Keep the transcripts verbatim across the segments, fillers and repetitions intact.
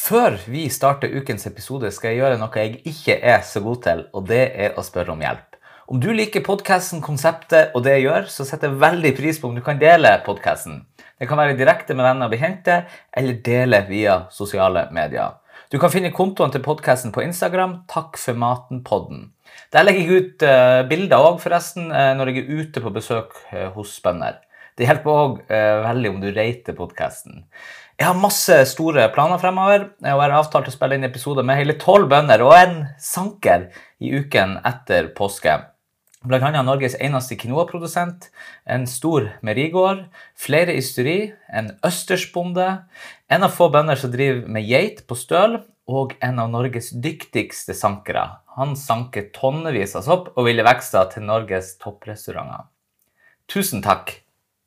Før vi starter ukens episode skal jeg gjøre noe jeg ikke er så god til, og det er å spørre om hjelp. Om du liker podcasten, konseptet og det jeg gjør, så setter jeg veldig pris på om du kan dele podcasten. Det kan være direkte med venner og bekjente, eller dele via sosiale medier. Du kan finne kontoen til podcasten på Instagram, Takk for maten-podden. Der legger jeg ut uh, bilder også forresten uh, når jeg er ute på besøk uh, hos bønder. Det hjelper også uh, veldig om du rater podcasten. Jeg har masse store planer fremover, og jeg har avtalt å spille inn episoder med hele tolv bønder og en sanker i uken etter påske. Blant annet Norges eneste quinoa-produsent, en stor merigård, flere ysteri, en østersbonde, en av få bønder som driver med geit på støl, og en av Norges dyktigste sankere. Han sanker tonnevis av sopp og ville vekste til Norges topprestauranter. Tusen takk!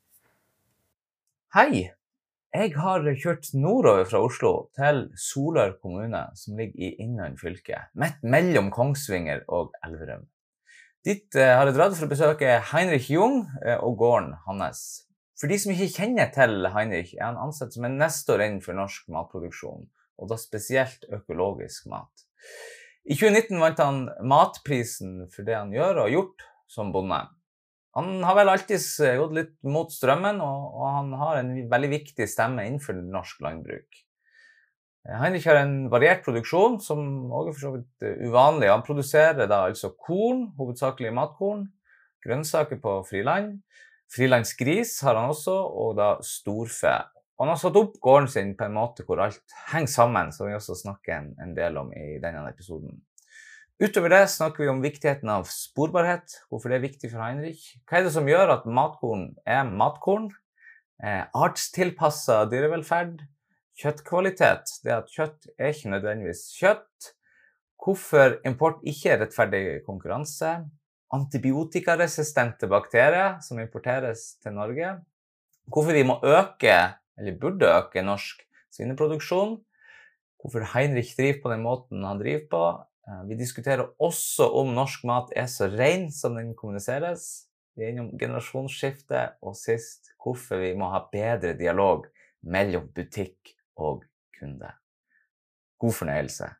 Hei! Jeg har kjørt nordover fra Oslo til Solør kommune, som ligger i Innland fylke, midt mellom Kongsvinger og Elverum. Dit har jeg dratt for å besøke Heinrich Jung og gården hans. For de som ikke kjenner til Heinrich, er han ansett som en nestor innenfor norsk matproduksjon, og da spesielt økologisk mat. I tjue nitten vant han matprisen for det han gjør og har gjort som bonde. Han har vel alltid gått litt mot strømmen, og, og han har en veldig viktig stemme innenfor norsk landbruk. Heinrich har en variert produksjon, som også er for så vidt uvanlig. Han produserer da altså korn, hovedsakelig matkorn, grønnsaker på friland. Frilandsgris har han også, og da storfe. Han har satt opp gården sin på en måte hvor alt henger sammen, som vi også snakker en, en del om i denne episoden. Utover det snakker vi om viktigheten av sporbarhet, hvorfor det er viktig for Heinrich. Hva er det som gjør at matkorn er matkorn? Eh, artstilpasset dyrevelferd. Kjøttkvalitet, det at kjøtt er ikke nødvendigvis kjøtt. Hvorfor import ikke er rettferdig konkurranse. Antibiotikaresistente bakterier som importeres til Norge. Hvorfor vi må øke, eller burde øke, norsk svineproduksjon. Hvorfor Heinrich driver på den måten han driver på. Vi diskuterer også om norsk mat er så ren som den kommuniseres. Vi er innom generasjonsskifte, og sist, hvorfor vi må ha bedre dialog mellom butikk og kunde. God fornøyelse!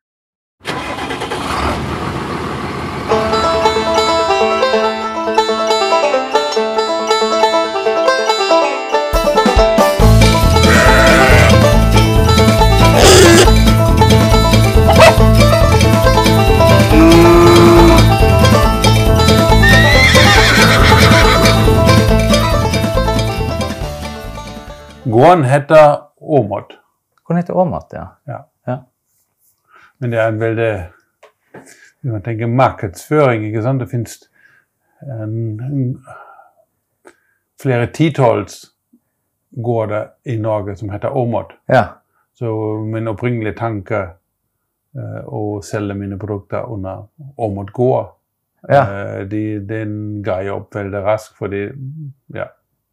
Gården heter Åmot. Gården heter Åmot, ja. Ja. Ja. Men det er en veldig, hvis man tenker markedsføring, ikke sant? Det finnes en, en, flere titolls gårder i Norge som heter Åmot. Ja. Så min opprinnelige tanke uh, å selge mine produkter under Åmot gård, Ja. uh, de, den ga jeg opp veldig raskt, fordi, ja,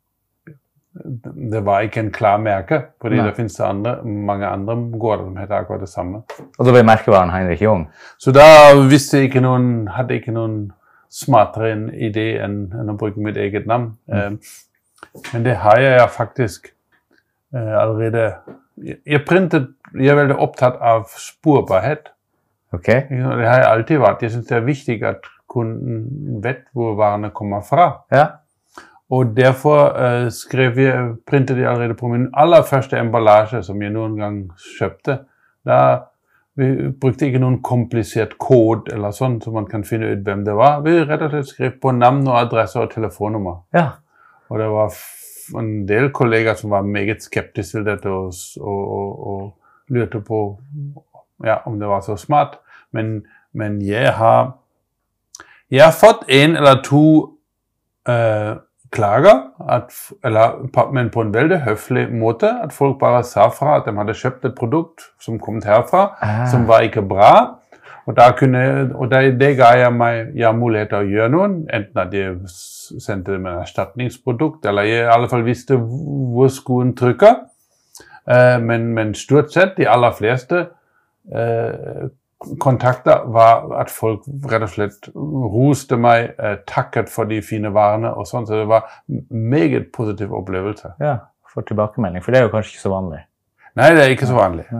det var ikke en klar merke, fordi Nei. det finnes andre, mange andre gårder som heter akkurat det samme. Og da ble merkevaren Heinrich Jung? Så da visste jeg ikke noen, hadde ikke noen smartere idé enn, enn å bruke mitt eget navn. Mm. Uh, men det har jeg faktisk uh, allerede. Jeg, printet, jeg er veldig opptatt av sporbarhet. Okay. Det har jeg alltid vært. Jeg synes det er viktig at kunden vet hvor varene kommer fra. Ja. Og derfor uh, skrev jeg, printet jeg allerede på min aller første emballasje som jeg noen gang kjøpte. Da vi brukte ikke noen komplisert kode eller sånn, så man kan finne ut hvem det var. Vi rett og slett skrev på navn og adresse og telefonnummer. Ja. Og det var en del kollegaer som var meget skeptiske til dette og, og, og, og lurte på ja, om det var så smart. Men, men jeg har, jeg har fått en eller to uh, klager, at, eller, men på en veldig høflig måte, at folk bare sa fra at de hadde kjøpt et produkt som kom herfra, ah. som var ikke bra. Og, da kunne, og det, det ga jeg meg ja, mulighet til å gjøre noen, enten at jeg sendte dem en erstatningsprodukt, eller jeg i alle fall visste hvor skoen trykker. Uh, men, men stort sett, de aller fleste uh, kontakter var at folk rett og slett roste meg, eh, takket for de fine varene og sånn, så det var meget positiv opplevelse. Ja, for tilbakemelding, for det er jo kanskje ikke så vanlig. Nei, det er ikke så vanlig. Ja.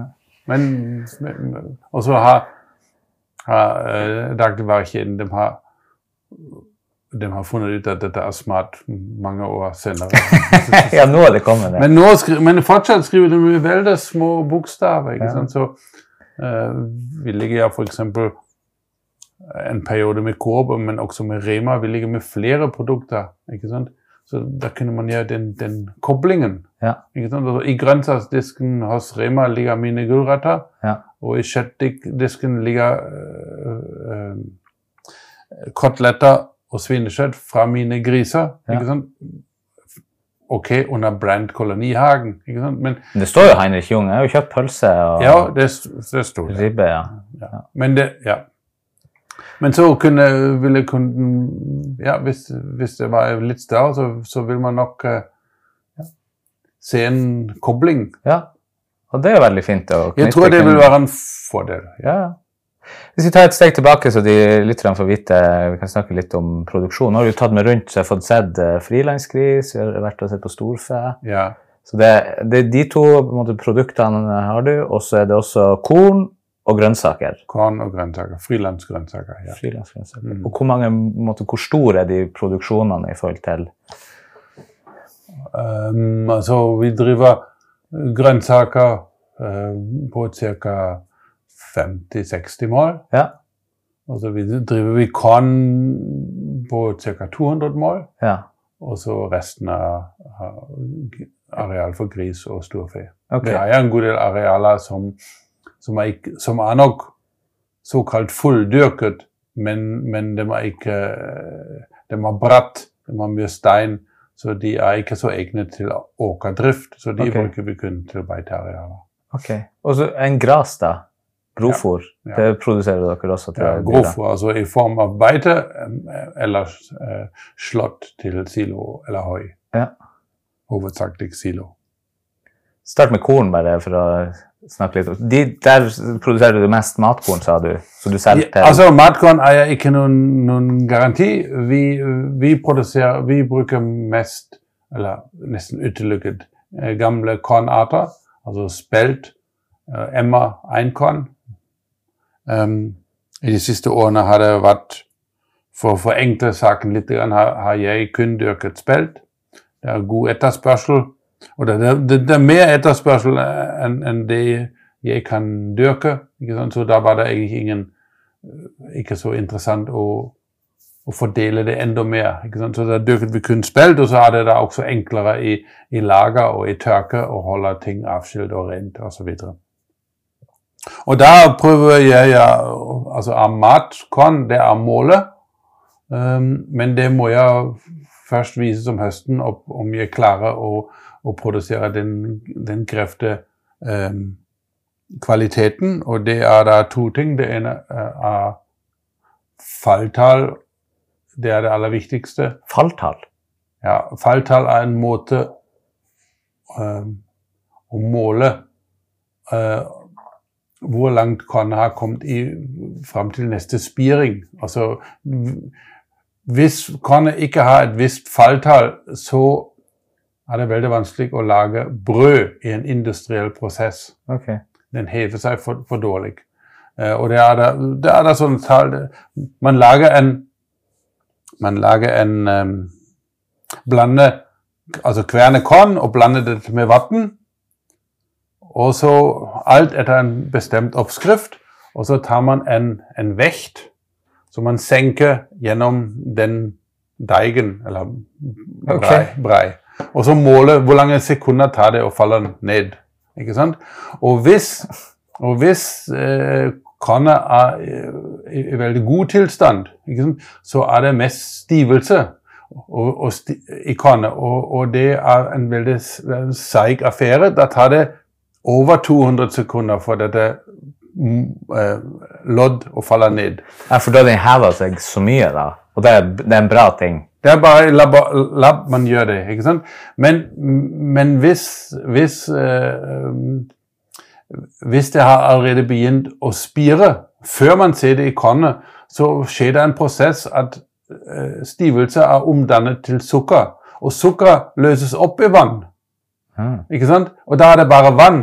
Men, men og så har, har uh, dagligvarekjeden, de har, de har funnet ut at dette er smart mange år senere. Ja, nå er det kommet det. Men, nå skri, men fortsatt skriver de med veldig små bokstaver, ikke sant? Så uh, vi ligger for eksempel en periode med Coop, men også med Rema, vi ligger med flere produkter, ikke sant? Så da kunne man gjøre den, den koblingen. Ja. Ikke sant? Altså, i grønnsaksdisken hos Rema ligger mine gulrøtter, ja. Og i kjøttdisken ligger øh, øh, koteletter og svinekjøtt fra mine griser, ja. Ikke sant? Ok, under brand Kolonihagen, ikke sant? Men det står jo Heinrich Jung, jeg har jo kjøpt pølse og ja, det, det står det. Ribbe, ja. Ja. Ja. Men det, ja. Men så kunne, ville kunden, ja, hvis, hvis det var litt større, så, så vil man nok uh, ja, se en kobling. Ja, og det er veldig fint å knytte. Jeg tror det vil være en fordel. Ja. Ja. Hvis vi tar et steg tilbake, så de lytterne får vite, vi kan snakke litt om produksjon. Nå har du tatt med rundt, så jeg har fått sett uh, frilandsgris, vi har vært og sett på storfe. Ja. Så det, det, de to på en måte, produktene har du, og så er det også korn, og grønnsaker. Korn og grønnsaker, frilandsgrønnsaker, ja. Frilandsgrønnsaker. Mm. Og hvor mange, måte, hvor store er de produksjonene i forhold til? Um, altså, vi driver grønnsaker uh, på cirka femti til seksti mål. Ja. Og så driver vi korn på cirka to hundre mål. Ja. Og så resten av areal for gris og storfe. Okay. Det er en god del arealer som Som er, ikke, som er nok såkalt fulldyrket, men, men de er ikke, de er bratt, de har mye stein, så de er ikke så egnet til åkerdrift, så de okay. bruker vi kun til beitearealer. Ok, og så en gras da, grovfôr, ja. Ja. Det produserer dere også til? Ja, grovfôr, altså i form av beite, eller uh, slått til silo eller høy. Ja. Hovedsakelig silo. Start med korn bare for å snakke litt. De, der produserer du mest matkorn, sa du, så du selv til... Ja, altså, matkorn er ikke noen, noen garanti. Vi, vi produserer, vi bruker mest, eller nesten utelukket, gamle kornarter, altså spelt, uh, emma, einkorn. Um, I de siste årene har det vært, for å forenkle saken litt, har, har jeg kun dyrket spelt. Det er god etterspørsel. Og det, det, det er mer etterspørsel enn en det jeg kan dyrke, ikke sant? Så da var det egentlig ingen, ikke så interessant å, å fordele det enda mer, ikke sant? Så da dyrket vi kun spelt, og så er det da også enklere i, i lager og i tørke å holde ting avskilt og rent og så videre. Og da prøver jeg, ja, altså av matkorn, det er målet, um, men det må jeg først vise som høsten opp, om jeg klarer å og produsere den, den krefte um, kvaliteten, og det er da to ting. Det ene er falltall, det er det aller viktigste. Falltall? Ja, falltall er en måte um, å måle uh, hvor langt kornet har kommet i, frem til neste spiring. Altså, hvis kornet ikke har et visst falltall, så er det veldig vanskelig å lage brød i en industriell prosess. Okay. Den hever seg for, for dårlig. Uh, og det er da, det er da sånn tall, man lager en, man lager en um, blande, altså kverne korn og blande det med vatten, og så alt etter en bestemt oppskrift, og så tar man en, en vekt, som man senker gjennom den deigen, eller brei, okay. brei. Og så måle hvor lange sekunder tar det å falle ned, ikke sant? Og hvis, og hvis eh, kornet er i, i veldig god tilstand, ikke sant? Så er det mest stivelse og, og sti, i kornet, og, og det er en veldig seig affære. Da tar det over to hundre sekunder for dette eh, lodd å falle ned. Ja, for da den hever seg så mye da, og det er, det er en bra ting. Det er bare lab, lab man gjør det, ikke sant? Men, men hvis, hvis, øh, hvis det har allerede begynt å spire, før man ser det i kornet, så skjer det en prosess at øh, stivelse er omdannet til sukker. Og sukker løses opp i vann, mm. ikke sant? Og da er det bare vann.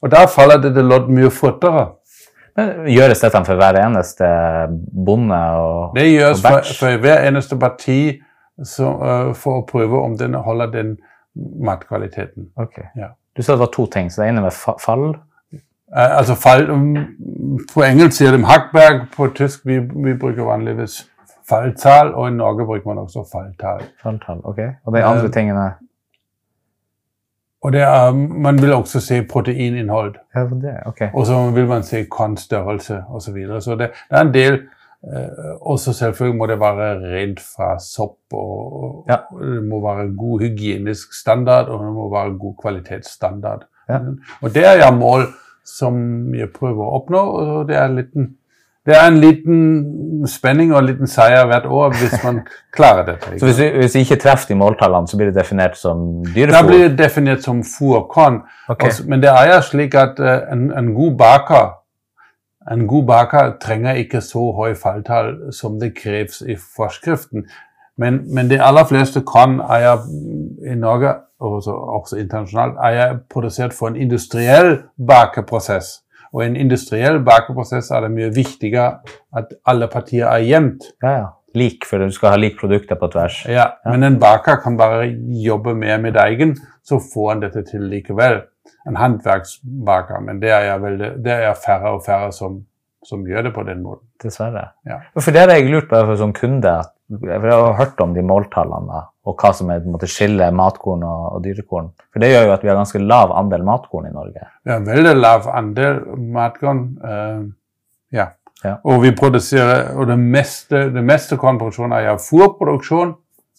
Og da faller det det lodd mye fortere. Men gjøres dette for hver eneste bonde og Det gjøres og for, batch? for hver eneste parti så, uh, for å prøve om den holder den matkvaliteten. Ok. Ja. Du sa det var to ting, så det ene med fa fall? Uh, altså fall, um, på engelsk sier de Hackberg, på tysk vi, vi bruker vanligvis falltall, og i Norge bruker man også falltall. Falltall, ok. Og de andre Um, tingene? Og det er, man vil også se proteininnhold, Ja, det, ok. og så vil man se kornstørrelse og så videre. Så det, det er en del, uh, også selvfølgelig må det være rent fra sopp, og, Ja. og det må være god hygienisk standard, og det må være god kvalitetsstandard. Ja. Og det er ja mål som jeg prøver å oppnå, og det er en liten, det er en liten spenning og en liten seier hvert år hvis man klarer dette. Så hvis vi, hvis vi ikke treffer de måltallene, så blir det definert som Da dyrefôr? blir det definert som fôrkorn. Ok. Også- Men det er jo slik at uh, en, en god baker en god baker trenger ikke så høy falltall som det kreves i forskriften. Men, men de aller fleste korn er jo i Norge, og også, også internasjonalt, er jo produsert for en industriell bakeprosess. Og i en industriell bakeprosess er det mye viktigere at alle partier er jevnt. Ja, ja. Lik, for du skal ha lik produkter på tvers. Ja, men en baker kan bare jobbe mer med deigen, så får han dette til likevel. En håndverksbaker, men det er jo veldig, det er færre og færre som, som gjør det på den måten. Dessverre. Ja. For det har jeg lurt på som kunde, at- for jeg har hørt om de måltallene, da, og hva som er, på en måte, skiller matkorn og, og dyrekorn. For det gjør jo at vi har ganske lav andel matkorn i Norge. Vi har veldig lav andel matkorn. Uh, ja. Ja. Og vi produserer, og det meste, det meste kornproduksjonen er jo fôrproduksjon.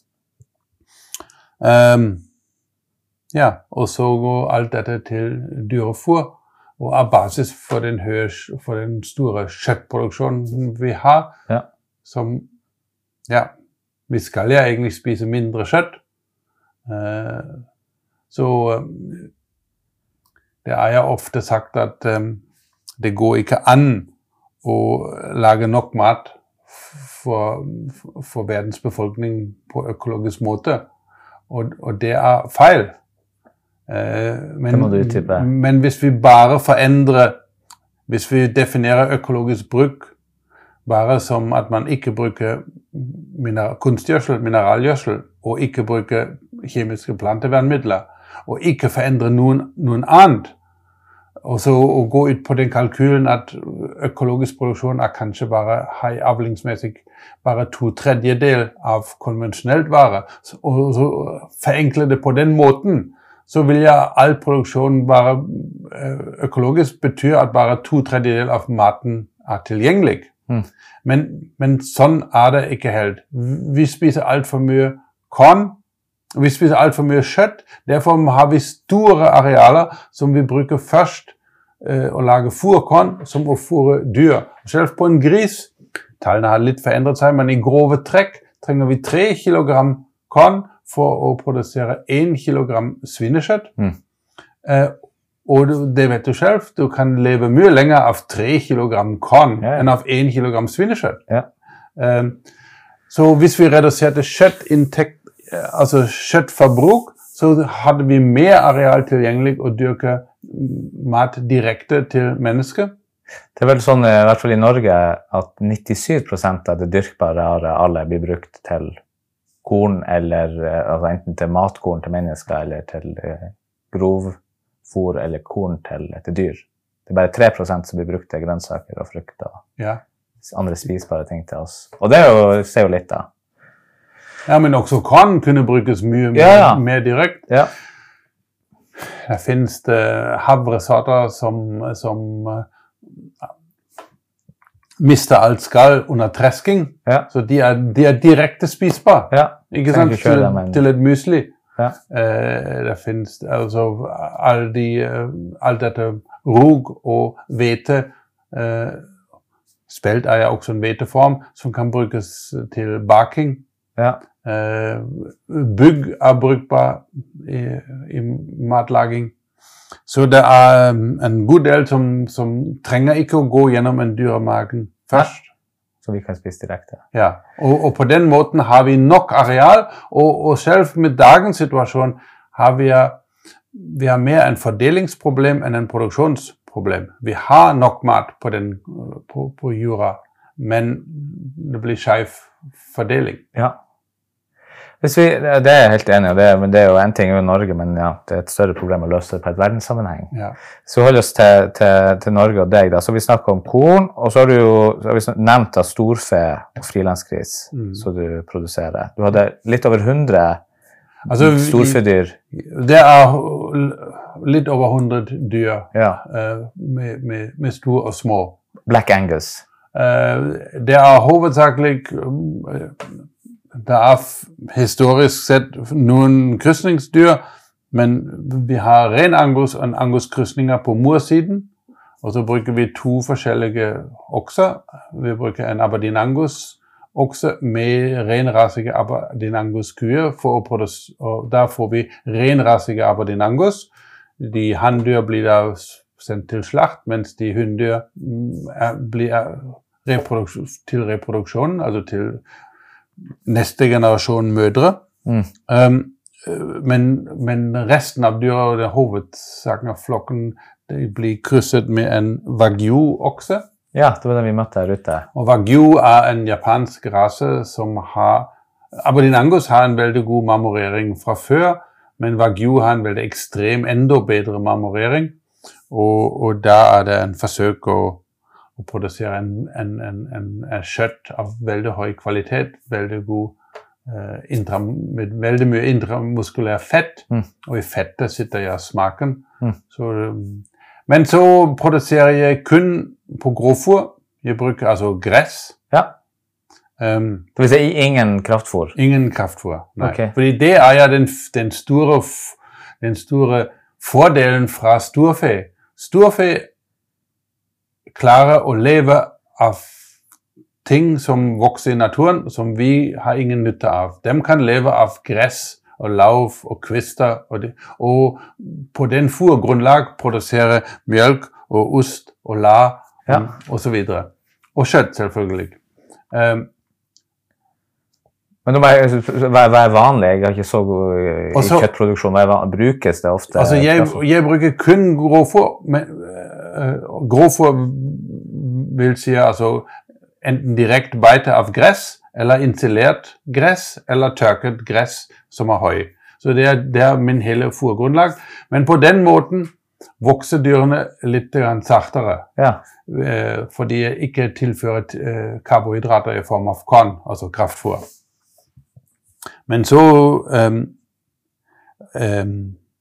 Um, ja, og så går alt dette til dyrefôr, og er basis for den, høye, for den store kjøttproduksjonen vi har, Ja. som, ja, vi skal jo egentlig spise mindre kjøtt. Uh, så um, det er jo ofte sagt at um, det går ikke an å lage nok mat for, for verdens befolkning på økologisk måte. Og, og det er feil. Eh, men, Det må du utdype. men hvis vi bare forandrer, hvis vi definerer økologisk bruk bare som at man ikke bruker mineral, kunstgjødsel, mineralgjødsel, og ikke bruker kjemiske plantevernmidler, og ikke forandrer noen, noen annet, og så å gå ut på den kalkylen at økologisk produksjon er kanskje bare high avlingsmessig bare to tredjedel av konvensjonelt vare, og så forenkle det på den måten, så vil ja all produksjon bare økologisk betyr at bare to tredjedel av maten er tilgjengelig. Mm. Men, men sånn er det ikke helt. Vi spiser alt for mye korn, vi spiser alt for mye kjøtt, derfor har vi store arealer som vi bruker først eh, å lage fôrkorn som å fôre dyr. Selv på en gris, tallene har litt forandret seg, men i grove trekk trenger vi tre kilogram korn for å produsere én kilogram svinekjøtt. Mm. Eh, og det vet du selv, du kan leve mye lenger av tre kilogram korn Ja, ja. enn av én kilogram svinekjøtt. Ja. Eh, så hvis vi reduserte kjøttinntekt, altså kjøttforbruk, så hadde vi mer areal tilgjengelig å dyrke mat direkte til mennesker. Det er vel sånn, i hvert fall i Norge, at nittisju prosent av det dyrkbare arealet blir brukt til korn, eller altså enten til matkorn til mennesker, eller til eh, grovfôr eller korn til, til dyr. Det er bare tre prosent som blir brukt til grønnsaker og frukt og Ja. andre spisbare ting til oss. Og det er jo, ser jo litt da. Ja, men også korn kunne brukes mye mer, Ja, ja. mer direkte. Ja. Det finnes det havresorter som, som uh, mister alt skall under tresking, Ja. så de er, de er direkte spisbare, Ja. ikke Trenger sant, ikke kjøre til, dem, men- til et musli. Ja. Eh, det finnes altså all de, eh, alt dette rug og hvete, eh, spelt er jo også en hveteform som kan brukes til baking. Ja. Eh, bygg er brukbar i, i matlaging. Så det er um, en god del som, som trenger ikke å gå gjennom en dyremagen først. Så vi kan spise direkte. Ja. Og, og på den måten har vi nok areal, og, og selv med dagens situasjon har vi vi har mer en fordelingsproblem enn en produksjonsproblem. Vi har nok mat på, den, på, på jorda, men det blir skjev fordeling. Ja. Hvis vi, det er jeg helt enig i, det, men det er jo en ting i Norge, men ja, det er et større problem å løse det på et verdenssammenheng. Ja. Så vi holder oss til, til, til Norge og deg da. Så vi snakker om korn, og så har du jo så har vi nevnt av storfe og frilandsgris, mm. som du produserer. Du hadde litt over hundre altså, storfedyr. Det er litt over hundre dyr, ja. uh, med, med, med store og små. Black Angus. Uh, det er hovedsakelig uh, det er historisk sett noen krysningsdyr, men vi har ren angus og en angus-krysninger på morsiden, og så bruker vi to forskjellige okser. Vi bruker en Aberdeen Angus-okse med renrasige Aberdeen Angus-kuer, for å produsere, og der får vi renrasige Aberdeen Angus. De handdyr blir da sendt til slakt, mens de hunddyr er, blir reproduksjon, til reproduksjonen, altså til neste generasjon mødre. Mm. Um, men, men resten av dyra og den hovedsaken av flokken de blir krysset med en Wagyu-okse. Ja, det var det vi møtte her ute. Og Wagyu er en japansk rase som har Aberdeen Angus har en veldig god marmorering fra før, men Wagyu har en veldig ekstrem, enda bedre marmorering. Og, og da er det en forsøk å og produsere en, en, en, en, en kjøtt av veldig høy kvalitet, veldig god, uh, intra, med veldig mye intramuskulær fett, mm. og i fettet sitter jeg smaken. Mm. Så, um, men så produserer jeg kun på grovfôr. Jeg bruker altså gress. Ja. Um, det vil si ingen kraftfôr? Ingen kraftfôr, nei. Okay. Fordi det er ja den, den, store, den store fordelen fra storfe. Storfe klarer å leve av ting som vokser i naturen, som vi har ingen nytte av. De kan leve av gress og lav og kvister, og, det, og på den fôrgrunnlag produsere mjølk og ost og la, ja. og så videre. Og kjøtt, selvfølgelig. Um, Men hva er vanlig? Jeg har ikke så god i også, kjøttproduksjon. Hva brukes det ofte? Altså, jeg, jeg bruker kun grovfôr, men uh, grovfôr vil si altså enten direkte beite av gress, eller installert gress, eller tørket gress som er høy. Så det er, det er min hele fôrgrunnlag. Men på den måten vokser dyrene litt saktere, ja. uh, fordi jeg ikke tilfører uh, karbohydrater i form av korn, altså kraftfôr. Men så um, um,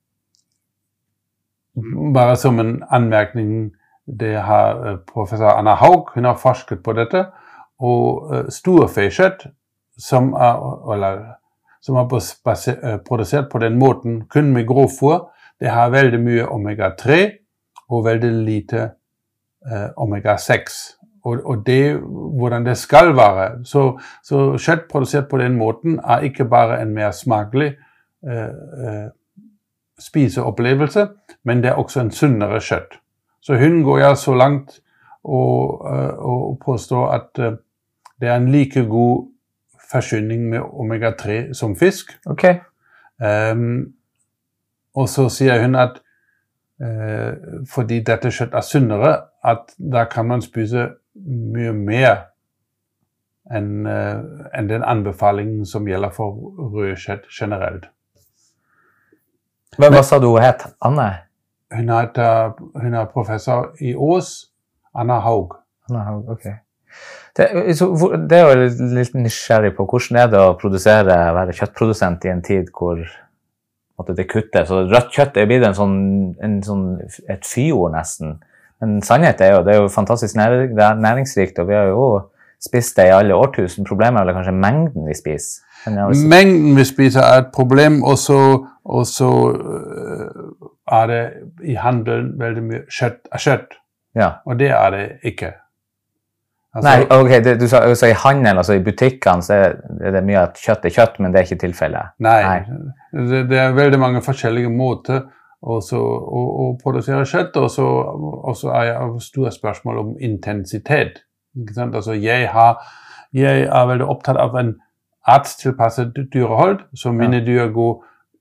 bare som en anmerkning, det har professor Anna Haug, hun har forsket på dette, og uh, storfekjøtt som er, eller, som er base, uh, produsert på den måten, kun med grovfôr, det har veldig mye omega tre og veldig lite uh, omega seks. Og, og det, hvordan det skal være. Så, så kjøtt produsert på den måten er ikke bare en mer smakelig uh, uh, spiseopplevelse, men det er også en sunnere kjøtt. Så hun går jeg så langt og, uh, og påstår at uh, det er en like god forsyning med omega tre som fisk. Okay. Um, og så sier hun at uh, fordi dette kjøtt er sunnere, at da kan man spise mye mer enn, uh, enn den anbefalingen som gjelder for rødkjøtt generelt. Men hva sa du hun het? Anne? Hun, heter, hun er professor i Ås, Anna Haug. Anna Haug, ok. Det, så, det er jo litt, litt nysgjerrig på hvordan er det å produsere, være kjøttprodusent i en tid hvor måtte, det kutter. Så rødt kjøtt er jo blitt en sånn, en sånn, et fyord nesten. Men sannhet er jo, det er jo fantastisk nær, det er næringsrikt, og vi har jo spist det i alle årtusen. Problemet er vel kanskje mengden vi spiser. Si. Mengden vi spiser er et problem, og så, og så uh, er det i handelen veldig mye kjøtt er kjøtt. Ja. Og det er det ikke. Altså, Nei, ok, det, du sa, så i handelen, altså i butikkene, så er, er det mye at kjøtt er kjøtt, men det er ikke tilfellet. Nei, nei. Det, det er veldig mange forskjellige måter også, å, å produsere kjøtt, og så, og så er det store spørsmål om intensitet. Ikke sant? Altså, jeg, har, jeg er veldig opptatt av en artstilpasset dyrehold, så mine dyr går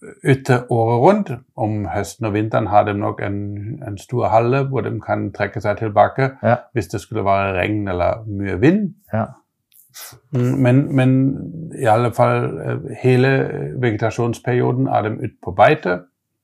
ute året rundt. Om høsten og vinteren har de nok en, en stor halle hvor de kan trekke seg tilbake Ja. hvis det skulle være regn eller mye vind. Ja. Men, men i alle fall hele vegetasjonsperioden er de ute på beite.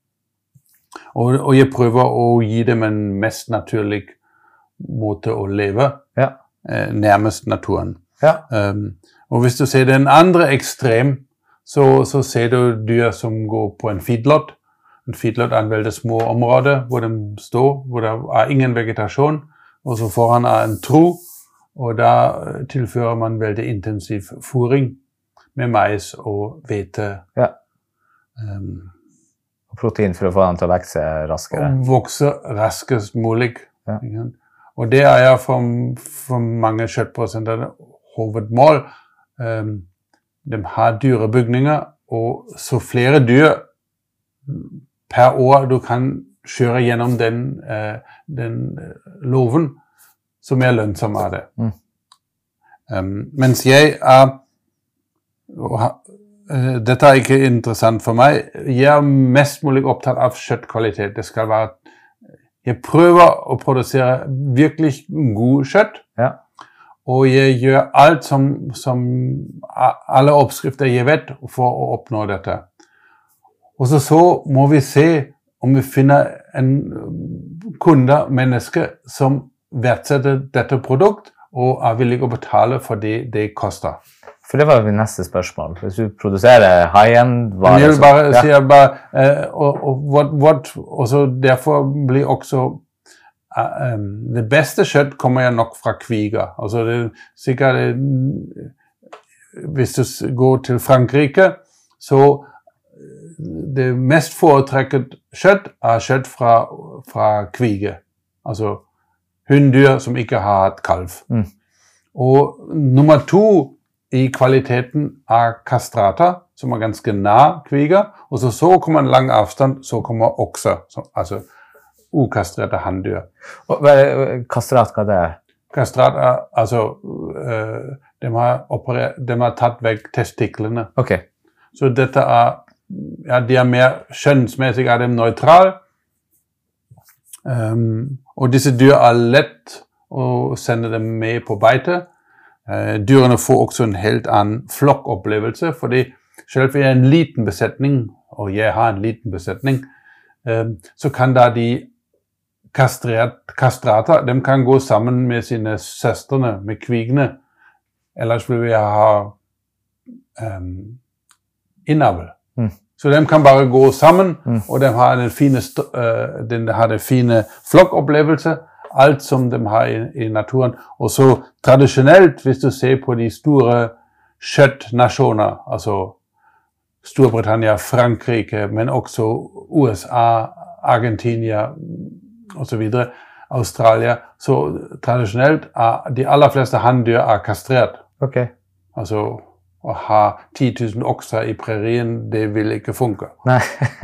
Og, og jeg prøver å gi dem en mest naturlig måte å leve, Ja. eh, nærmest naturen. Ja. Um, og hvis du ser den andre ekstrem, så, så ser du dyr som går på en feedlot. En feedlot er en veldig små område hvor de står, hvor det er ingen vegetasjon, og så foran er en tro, og da tilfører man veldig intensiv fôring med mais og hvete. Ja. Um, Og protein for å få den til å vokse raskere. og vokse raskest mulig. Ja. Ikke sant? Og det er jeg for, for mange kjøttprodusenter hovedmål. Um, de har dyre bygninger, og så flere dyr per år du kan kjøre gjennom den, uh, den loven, så mer lønnsom er det. Mm. Um, mens jeg er og ha, Uh, dette er ikke interessant for meg. Jeg er mest mulig opptatt av kjøttkvalitet. Det skal være, jeg prøver å produsere virkelig god kjøtt, Ja. og jeg gjør alt som, som alle oppskrifter jeg vet for å oppnå dette. Og så, så må vi se om vi finner en kunde, menneske, som verdsetter dette produkt og er villig å betale for det det koster. For det var min neste spørsmål. Hvis du produserer high-end-varer... Jeg vil bare ja. si bare, uh, og, og, what, what, og så derfor blir også uh, um, det beste kjøtt kommer jeg nok fra kviger. Altså det er sikkert uh, hvis du går til Frankrike, så det mest foretrekket kjøtt er kjøtt fra, fra kviger. Altså hunndyr som ikke har hatt kalv. Mm. Og nummer to i kvaliteten er kastrata, som er ganske nær kviger, og så, så kommer en lang avstand, så kommer okser, som, altså ukastrerte handdyr. Og, kastrat, hva det er? Kastrat er, altså, øh, de, har operert, de har tatt vekk testiklene. Ok. Så dette er, ja, de er mer skjønnsmessig, er de nøytral, um, og disse dyr er lett å sende dem med på beite. Uh, dyrene får også en helt annen flokkopplevelse, fordi selv om jeg er en liten besetning, og jeg har en liten besetning, uh, så kan da de kastret, kastrater, de kan gå sammen med sine søstrene, med kvigene, ellers vil vi ha um, innavl. Mm. Så de kan bare gå sammen, mm. og de har den fine, uh, den har den fine flokkopplevelse, alt som de har i, i naturen. Og så tradisjonelt, hvis du ser på de store kjøttnasjoner, altså Storbritannia, Frankrike, men også U S A, Argentina og så videre, Australia, så tradisjonelt er de aller fleste handdyr er kastrert. Ok. Altså å ha ti tusen okser i prærien, det vil ikke funke. Nei.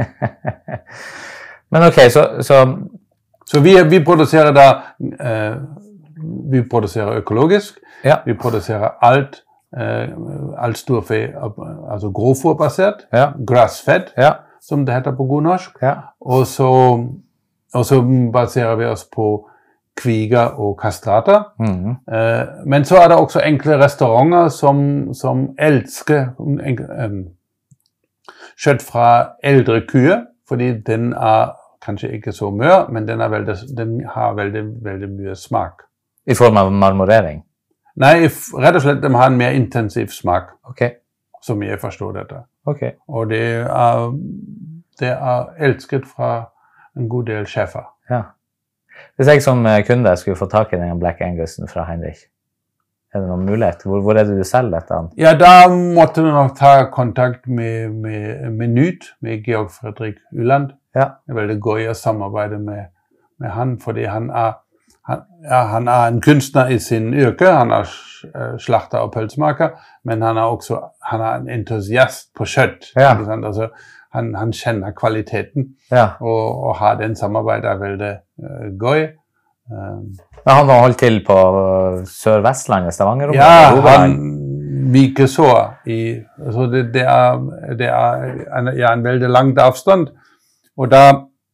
Men ok, så... så Så vi, vi produserer da, eh, vi produserer økologisk, ja. Vi produserer alt, eh, alt storfe, altså grovfôrbasert, ja. grass-fed, ja. som det heter på god norsk, ja. og, så, og så baserer vi oss på kviger og kastrater. Mm. Eh, men så er det også enkle restauranter som, som elsker en, kjøtt fra eldre kuer, fordi den er kanskje ikke så mør, men den, er veldig, den har veldig, veldig mye smak. I form av marmorering? Nei, rett og slett, de har en mer intensiv smak, okay. som jeg forstår dette. Okay. Og det er, det er elsket fra en god del sjefer. Ja. Hvis jeg som kunde skulle få tak i den Black Angusen fra Heinrich, er det noen mulighet? Hvor, hvor er det du selger dette? Ja, da måtte du nok ta kontakt med, med, med Nyt, med Georg Fredrik Uland. Ja. Det er veldig gøy å samarbeide med, med han, fordi han er, han, ja, han er en kunstner i sin yrke, han er slakter og pølsemaker, men han er også han er en entusiast på kjøtt. Ja. Altså, han, han kjenner kvaliteten, ja. og, og har den samarbeidet er veldig uh, gøy. Um, Men han har holdt til på Sør-Vestlandet, Stavanger? Ja, han, vikesår. I, altså det, det, er, det er en, ja, en veldig langt avstand, og da,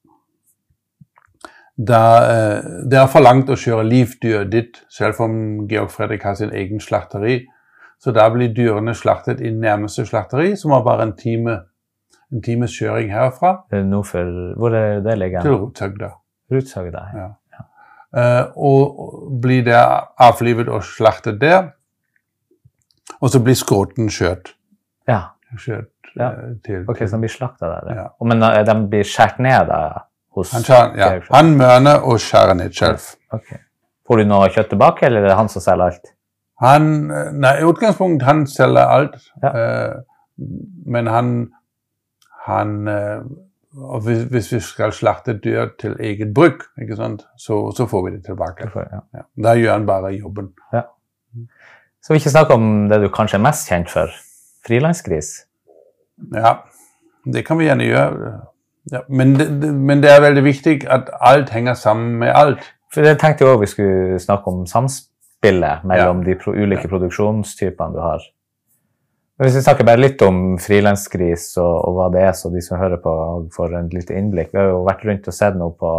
da det er for langt å kjøre livdyr dit, selv om Georg Fredrik har sin egen slakteri. Så da blir dyrene slaktet i nærmeste slakteri, som er bare en time, en times kjøring herfra. Nå for, hvor er det ligger? Til Rudshøgda. Rudshøgda, ja. Ja. Uh, og blir der avlivet og slaktet der, og så blir skroten skjøt. Ja. Skjøt ja. uh, til. Ok, så de blir slaktet der. Ja. Og, men uh, de blir skjært ned da, hos... Han, skjær, ja. han mørner og skjærer ned selv. Ok. Får du noe kjøtt tilbake, eller er det han som selger alt? Han, nei, i utgangspunkt han selger alt, ja. uh, men han, han uh, og hvis, hvis vi skal slakte dyr til eget bruk, ikke sant, så, så får vi det tilbake. Får, ja. Ja. Da gjør han bare jobben. Ja. Så vi ikke snakke om det du kanskje er mest kjent for, frilansgris? Ja, det kan vi gjerne gjøre. Ja, men, det, men det er veldig viktig at alt henger sammen med alt. For jeg tenkte jo også vi skulle snakke om samspillet mellom ja. de pro ulike ja. produksjonstypene du har. Hvis vi snakker bare litt om frilansgris og, og hva det er, så de som hører på får en lite innblikk. Vi har jo vært rundt og sett noe på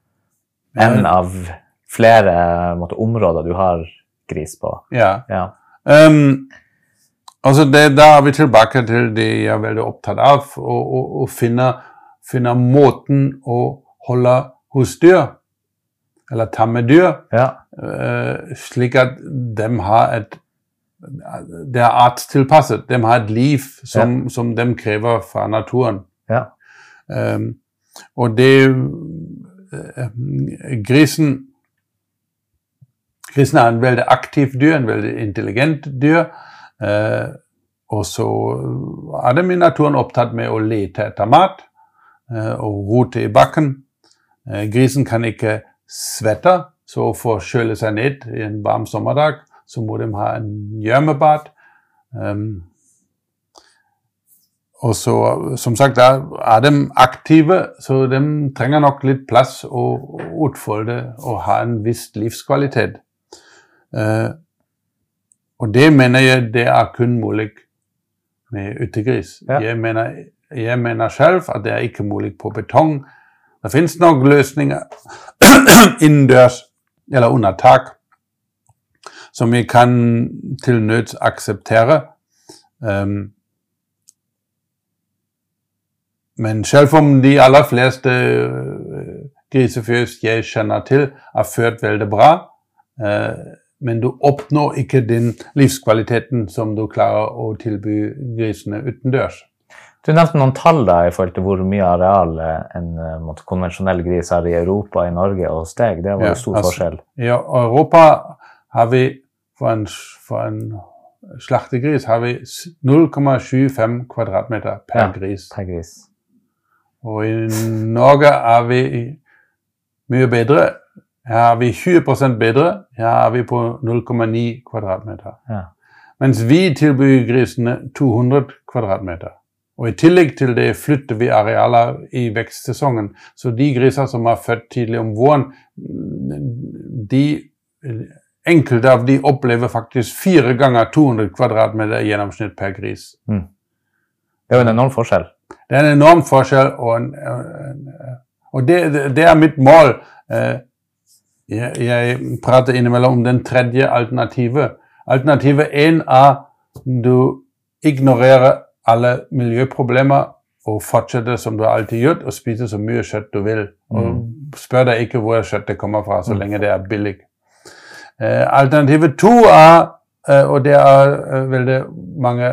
en av flere måte, områder du har gris på. Ja. ja. Um, altså det, da er vi tilbake til det jeg er veldig opptatt av, å finne, finne måten å holde husdyr, eller tamme dyr, ja. uh, slik at de har et det er artstilpasset. De har et liv som, ja. som de krever fra naturen. Ja. Um, og det uh, grisen grisen er en veldig aktiv dyr, en veldig intelligent dyr. Uh, og så er de i naturen opptatt med å lete etter mat uh, og rote i bakken. Uh, grisen kan ikke svette, så for å kjøle seg ned i en varm sommerdag så må de ha en gjørmebad. Um, og så, som sagt, er, er de aktive, så de trenger nok litt plass å utfolde og ha en viss livskvalitet. Uh, og det mener jeg, det er kun mulig med utegris. Ja. Jeg, mener, jeg mener selv at det er ikke mulig på betong. Det finnes nok løsninger innendørs eller under tak, som vi kan til nøds akseptere. Um, men selv om de aller fleste uh, grisefjøs jeg kjenner til er ført veldig bra, uh, men du oppnår ikke den livskvaliteten som du klarer å tilby grisene utendørs. Du nevnte noen tall da, i forhold til hvor mye areal en uh, konvensjonell gris har i Europa, i Norge og hos deg. Det var jo ja, stor altså, forskjell. I Europa har vi For en, for en slaktegris har vi null komma tjuefem kvadratmeter per ja, gris. per gris. Og i Norge er vi mye bedre. Her er vi tjue prosent bedre. Her er vi på null komma ni kvadratmeter. Ja. Mens vi tilbyr grisene to hundre kvadratmeter. Og i tillegg til det flytter vi arealer i vekstsesongen. Så de griser som er født tidlig om våren, de enkelte av de opplever faktisk fire ganger to hundre kvadratmeter i gjennomsnitt per gris. Mm. Det er jo en enorm forskjell. Det er en enorm forskjell, og, en, en, og det, det er mitt mål. Jeg, jeg prater innimellom om den tredje alternativet. Alternativet én er du ignorerer alle miljøproblemer og fortsetter som du alltid gjort, og spiser så mye kjøtt du vil. Og mm. spør deg ikke hvor kjøttet kommer fra, så lenge det er billig. Uh, alternativet to er, uh, og det er uh, veldig mange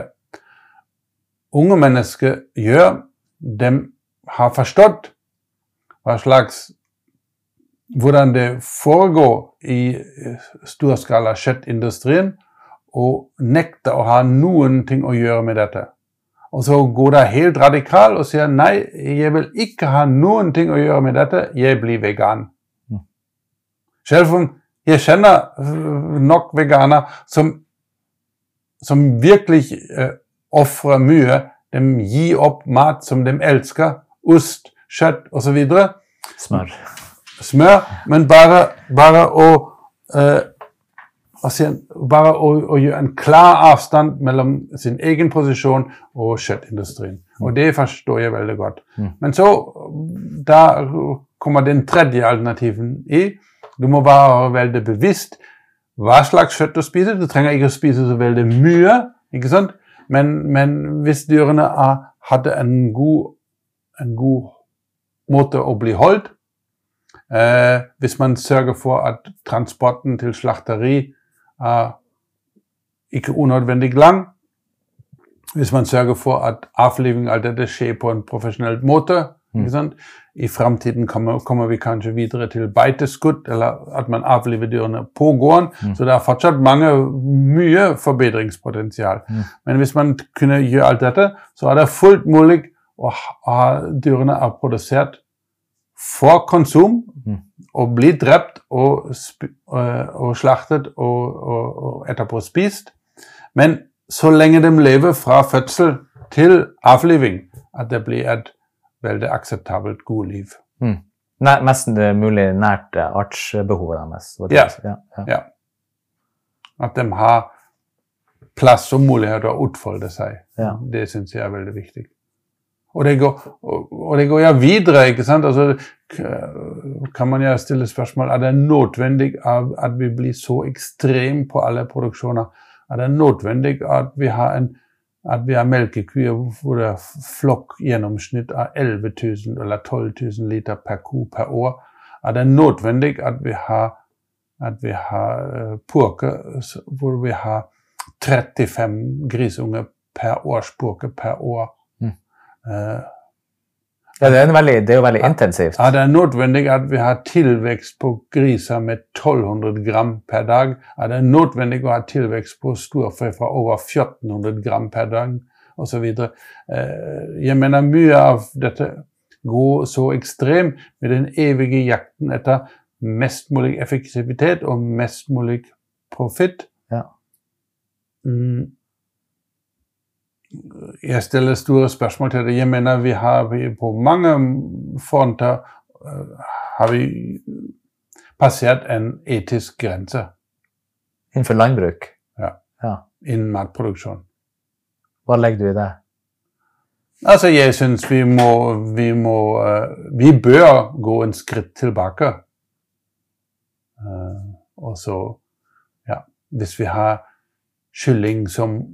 unge mennesker gjør, de har forstått hva slags, hvordan det foregår i storskala kjøttindustrien, og nekter å ha noen ting å gjøre med dette. Og så går det helt radikalt og sier, nei, jeg vil ikke ha noen ting å gjøre med dette, jeg blir vegan. Mm. Selv om jeg kjenner nok veganer som, som virkelig uh, offrer mye. De gir opp mat som de elsker. Ost, kjøtt og så videre. Smør. Smør, men bare, bare å uh, bare å, å gjøre en klar avstand mellom sin egen posisjon og kjøttindustrien. Og det forstår jeg veldig godt. Mm. Men så, da kommer den tredje alternativen i. Du må være veldig bevisst hva slags kjøtt du spiser. Du trenger ikke å spise så veldig mye, ikke sant? Men, men hvis dyrene er, hadde en god, en god måte å bli holdt, eh, hvis man sørger for at transporten til slakteri er ikke unødvendig lang, hvis man sørger for at avliving alt dette skjer på en profesjonell måte, ikke sant? I fremtiden kommer, kommer vi kanskje videre til beiteskudd, eller at man avliver dyrene på gården, mm. så det er fortsatt mange, mye forbedringspotensial. Mm. Men hvis man kunne gjøre alt dette, så er det fullt mulig å ha dyrene er produsert for konsum, mm. og bli drept og, og slaktet og, og, og etterpå spist. Men så lenge de lever fra fødsel til avliving, at det blir et veldig akseptabelt god liv. Mm. Mest mulig nært artsbehovet deres. Ja. Ja, ja. ja. At de har plass og mulighet å utfolde seg. Ja. Det synes jeg er veldig viktig. Og det går, og, og det går ja videre, ikke sant? Altså, kan man ja stille spørsmål, er det nødvendig at vi blir så ekstrem på alle produksjoner? Er det nødvendig at vi har en at vi har melkekyr hvor det flokk gjennomsnitt av elleve tusen eller tolv tusen liter per ko per år? Er det nødvendig at vi har at vi har uh, purker hvor vi har trettifem grisunger per årspurke per år? Mm. Uh, Ja, det er, veldig, det er jo veldig intensivt. Ja, det er nødvendig at vi har tilvekst på griser med tolv hundre gram per dag. Ja, det er nødvendig å ha tilvekst på storfe fra over fjorten hundre gram per dag, og så videre. Jeg mener, mye av dette går så ekstremt med den evige jakten etter mest mulig effektivitet og mest mulig profitt. Ja. Mm. Jeg stiller store spørsmål til det. Jeg mener, vi har vi på mange fronter uh, har vi passert en etisk grense. Innenfor landbruk? Ja. ja. Innen matproduksjon. Hva legger du i det? Altså, jeg synes vi må, vi må, uh, vi bør gå en skritt tilbake. Uh, og så, ja, hvis vi har kylling som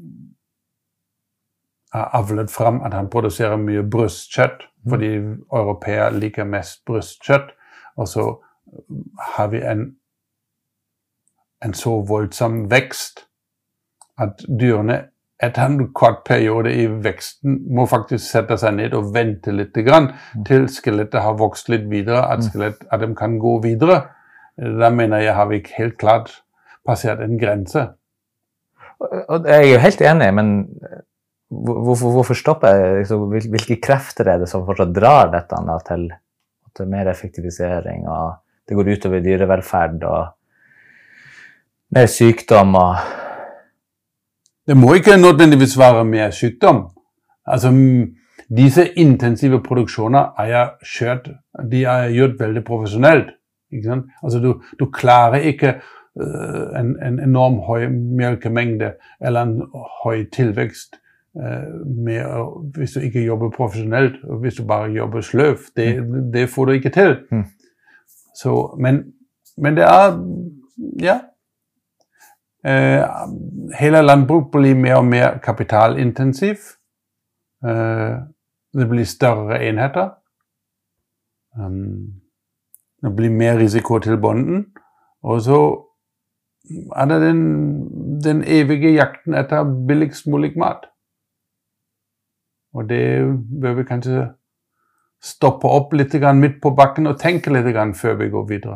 er avlet frem at han produserer mye brystkjøtt, mm. fordi europeer liker mest brystkjøtt, og så har vi en, en så voldsom vekst at dyrene etter en kort periode i veksten må faktisk sette seg ned og vente litt grann, mm. til skelettet har vokst litt videre, at, skelett, at de kan gå videre. Da mener jeg har vi helt klart passert en grense. Og jeg er jo helt enig, men Hvorfor, hvorfor stopper liksom, hvilke krefter er det som fortsatt drar dette da, til, til mer effektivisering, og det går utover dyrevelferd og mer sykdom og... Det må ikke nødvendigvis være mer sykdom. Altså, disse intensive produksjoner er ja kjørt, de er gjort veldig profesjonelt, ikke sant? Altså, du, du klarer ikke uh, en, en enorm høy mjølkemengde eller en høy tilvekst med, hvis du ikke jobber profesjonelt, hvis du bare jobber sløv, det, det får du ikke til. Mm. Så, men, men det er, ja, eh, hele landbruk blir mer og mer kapitalintensiv. Eh, det blir større enheter. Um, det blir mer risiko til bonden, og så er det den, den evige jakten etter billigst mulig mat. Og det bør vi kanskje stoppe opp litt grann midt på bakken og tenke litt grann før vi går videre.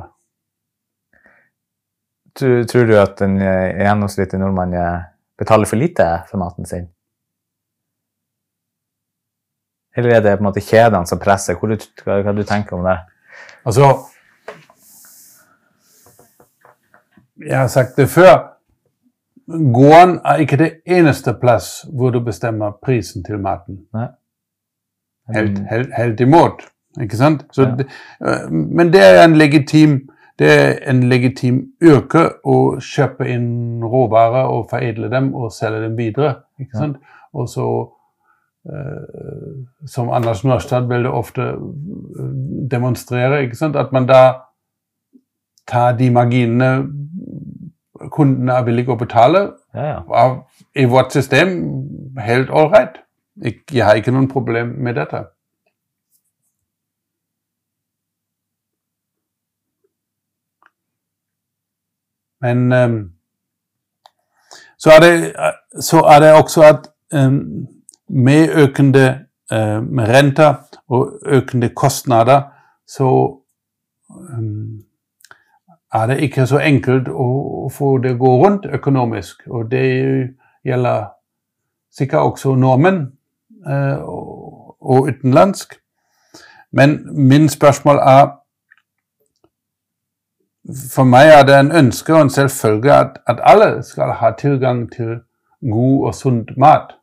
Tror, tror du at en gjennomsnittlig nordmann betaler for lite for maten sin? Eller er det på en måte kjedene som presser? Hvor du, hva, hva du tenker om det? Altså, jeg har sagt det før, gården er ikke det eneste plass hvor du bestemmer prisen til maten. Nei. Helt, helt, helt imot, ikke sant? Så ja. det, men det er en legitim, det er en legitim yrke å kjøpe inn råvarer og foredle dem og selge dem videre, ikke sant? Og så, eh, som Anders Nørstad veldig ofte demonstrerer, ikke sant? At man da tar de marginene kundene er villige å betale, ja, ja. I vårt system helt all right. Jeg, jeg har ikke noen problem med dette. Men um, så, er det, så er det også at um, med økende um, renter og økende kostnader, så um, er det ikke så enkelt å, å få det gå rundt økonomisk. Og det gjelder sikkert også nordmenn uh, og, og utenlandsk. Men min spørsmål er, for meg er det en ønske og en selvfølge at, at alle skal ha tilgang til god og sunn mat.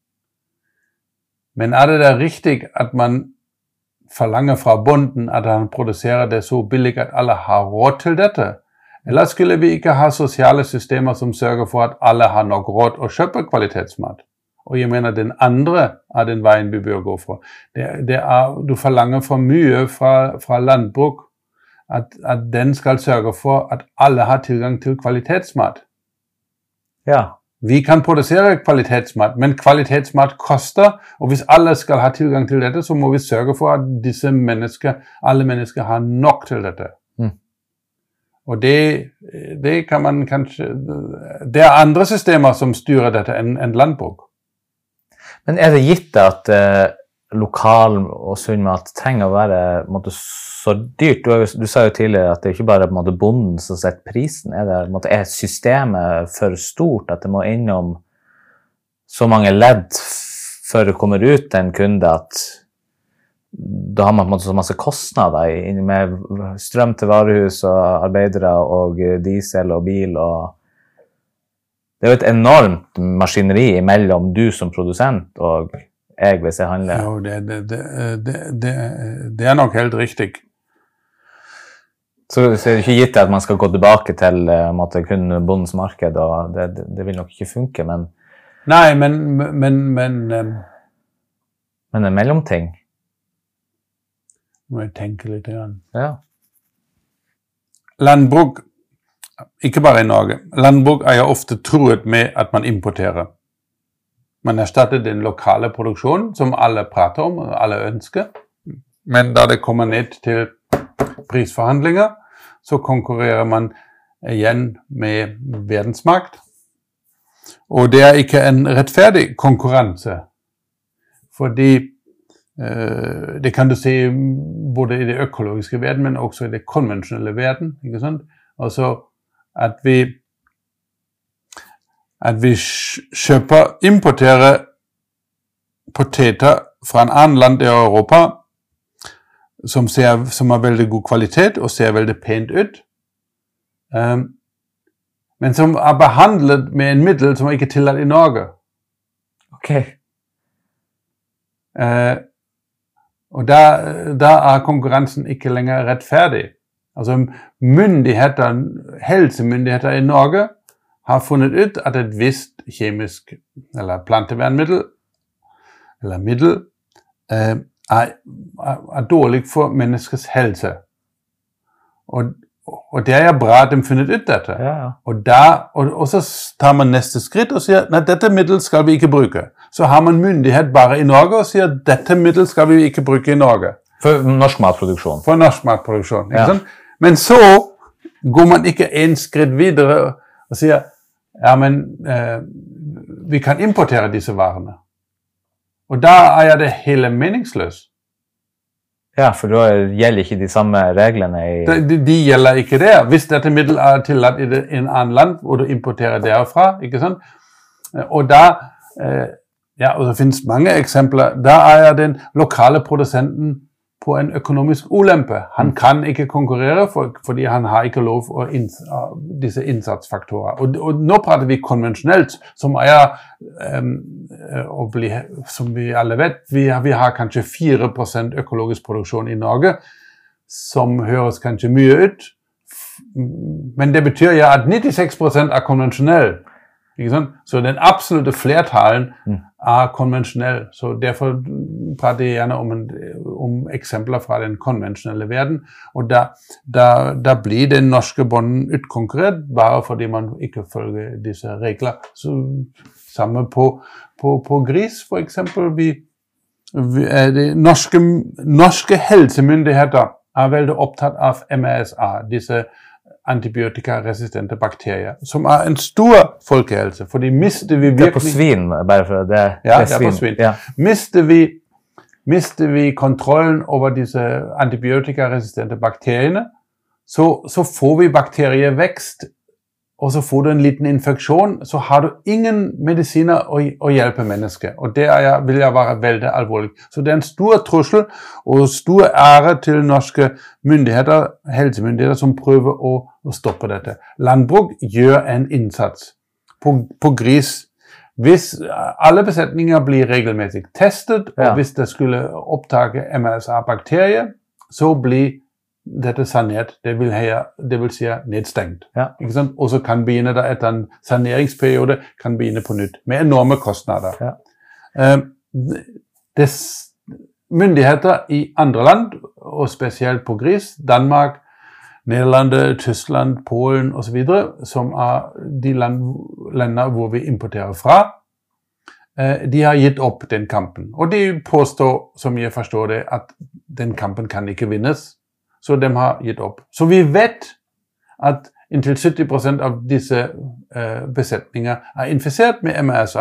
Men er det da riktig at man forlanger fra bonden at han produserer det så billig at alle har råd til dette? Eller skulle vi ikke ha sosiale systemer som sørger for at alle har nok råd å kjøpe kvalitetsmat? Og jeg mener den andre er den veien vi bør gå for. Det, det er, du forlanger for mye fra, fra landbruk, At, at den skal sørge for at alle har tilgang til kvalitetsmat. Ja. Vi kan produsere kvalitetsmat, men kvalitetsmat koster, og hvis alle skal ha tilgang til dette, så må vi sørge for at disse mennesker, alle mennesker har nok til dette. Mm. Og det, det kan man kanskje, det er andre systemer som styrer dette enn en landbruk. Men er det gitt at eh, lokal og sunn mat trenger å være måtte, så dyrt? Du, du sa jo tidligere at det ikke bare er måtte, bonden som setter prisen. Er, det, måtte, er systemet for stort at det må innom så mange ledd før det kommer ut til en kunde at da har man måtte, så masse kostnader med strøm til varehus og arbeidere og diesel og bil. Og det er jo et enormt maskineri mellom du som produsent og jeg hvis jeg handler. Jo, det, det, det, det, det, det er nok helt riktig. Så, så er det ikke gitt at man skal gå tilbake til måtte, kun bondens marked, og det, det, det vil nok ikke funke, men... Nei, men... Men, men, um, men en mellomting? Må jeg tenke litt igjen. Ja. Landbruk, ikke bare i Norge, landbruk er jo ofte truet med at man importerer. Man erstatter den lokale produksjonen, som alle prater om, og alle ønsker. Men da det kommer ned til prisforhandlinger, så konkurrerer man igjen med verdensmakt. Og det er ikke en rettferdig konkurranse. Fordi eh, det kan du se både i det økologiske verden, men også i det konvensjonelle verden. Ikke sant? Altså at vi at vi kjøper, importerer poteter fra en annen land i Europa som, ser, som har veldig god kvalitet og ser veldig pent ut, um, men som er behandlet med en middel som er ikke tillatt i Norge. Ok. Uh, og da, da er konkurransen ikke lenger rettferdig. Altså myndigheter, helsemyndigheter i Norge har funnet ut at et visst kjemisk eller plantevernmiddel eller middel eh, er, er dårlig for menneskets helse. Og, og det er bra at de har funnet ut dette. Ja, ja. Og, da, og, og så tar man neste skritt og sier at dette middel skal vi ikke bruke. Så har man myndighet bare i Norge og sier at dette middel skal vi ikke bruke i Norge. For norsk matproduksjon. For norsk matproduksjon. Ikke Ja. sant? Men så går man ikke en skritt videre og sier ja, men eh, vi kan importere disse varene. Og da er det hele meningsløst. Ja, for da gjelder ikke de samme reglene i... De, de, de gjelder ikke der. Hvis dette middel er tillatt i det, en annen land, hvor du importerer derfra, ikke sant? Og da, eh, ja, og det finnes mange eksempler, da er den lokale produsenten på en økonomisk ulempe. Han kan ikke konkurrere for, fordi han har ikke lov å inns, disse innsatsfaktorer. Og, og nå prater vi konvensjonelt, som er, um, og bli, som vi alle vet, vi, vi har kanskje fire prosent økologisk produksjon i Norge, som høres kanskje mye ut men det betyr ja at nittiseks prosent er konvensjonell. Ikke sant? Så den absolutte flertalen mm. er konvensjonell. Så derfor prater jeg gjerne om, en, om eksempler fra den konvensjonelle verden. Og da, da, da blir den norske bonden utkonkurrert bare fordi man ikke følger disse regler. Så samme på, på, på gris, for eksempel. Vi, vi er det norske, norske helsemyndigheter er veldig opptatt av M R S A, disse antibiotikaresistente bakterier, som er en stor folkehelse, fordi mister vi virkelig... Det er på svin, bare for det, ja, det er svin. Ja, på svin. Ja. Mister vi, mister vi kontrollen over disse antibiotikaresistente bakteriene, så, så får vi bakterievekst, og så får du en liten infeksjon, så har du ingen medisiner å, å hjelpe mennesket. Og det er jeg, vil jeg være veldig alvorlig. Så det er en stor trussel og stor ære til norske myndigheter, helsemyndigheter, som prøver å, å stoppe dette. Landbruk gjør en innsats på, på gris. Hvis alle besetninger blir regelmessig testet, ja. Og hvis det skulle oppdage M R S A-bakterier, så blir dette sanert, det vil, heia, det vil si nedstengt. Ja. Ikke sant? Og så kan begynne da etter en saneringsperiode, kan begynne på nytt, med enorme kostnader. Ja. Uh, det, myndigheter i andre land, og spesielt på gris, Danmark, Nederland, Tyskland, Polen og så videre, som er de land, landene hvor vi importerer fra, uh, de har gitt opp den kampen. Og de påstår, som jeg forstår det, at den kampen kan ikke vinnes. Så de har gitt opp. Så vi vet at inntil sytti prosent av disse uh, besetninger er infisert med M R S A.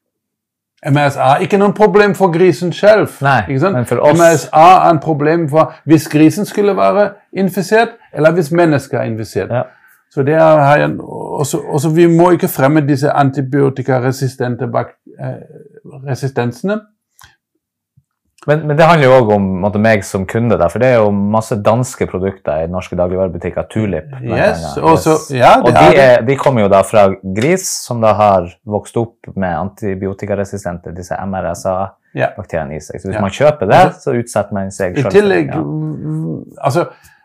M R S A er ikke noen problem for grisen selv. Nei, ikke sant? Men for oss... M R S A er en problem for hvis grisen skulle være infisert, eller hvis mennesker er infisert. Ja. Så det er en, også, også vi må ikke fremme disse antibiotikaresistente uh, resistensene. Men, men det handler jo også om måtte, meg som kunde, da, for det er jo masse danske produkter i norske dagligvarebutikker, Tulip. Yes, også, ja, og de, er, de kommer jo da fra gris, som da har vokst opp med antibiotikaresistente, disse M R S A-bakteriene i seg. Så hvis ja. Man kjøper det, så utsetter man seg selv. I tillegg, ja. Altså,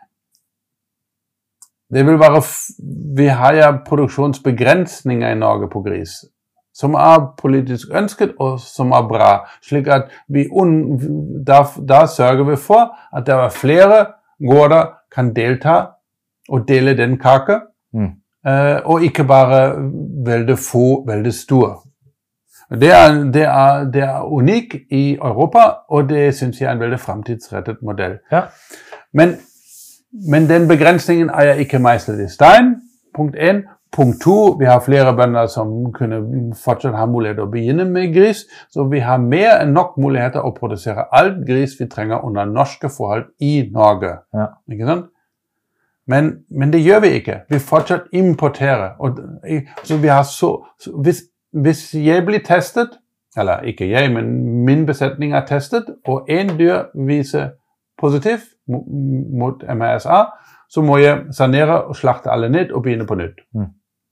det vil være, vi har ja produksjonsbegrensninger i Norge på gris, som er politisk ønsket og som er bra, slik at vi da, da sørger vi for at det er flere gårder kan delta og dele den kake, mm. uh, og ikke bare veldig få, veldig store. Det er, det er, det er unik i Europa, og det synes jeg er en veldig fremtidsrettet modell. Ja. Men, men den begrensningen er jeg ikke meislet i stein, punkt en. Punkt to, vi har flere bønder som kunne fortsatt ha mulighet å begynne med gris, så vi har mer enn nok muligheter å produsere alt gris vi trenger under norske forhold i Norge. Ja. Ikke sant? Men, men det gjør vi ikke. Vi fortsatt importerer. Og, så vi har så, så hvis, hvis jeg blir testet, eller ikke jeg, men min besetning er testet, og en dyr viser positiv mot M R S A, så må jeg sanere og slakte alle ned og begynne på nytt. Mm.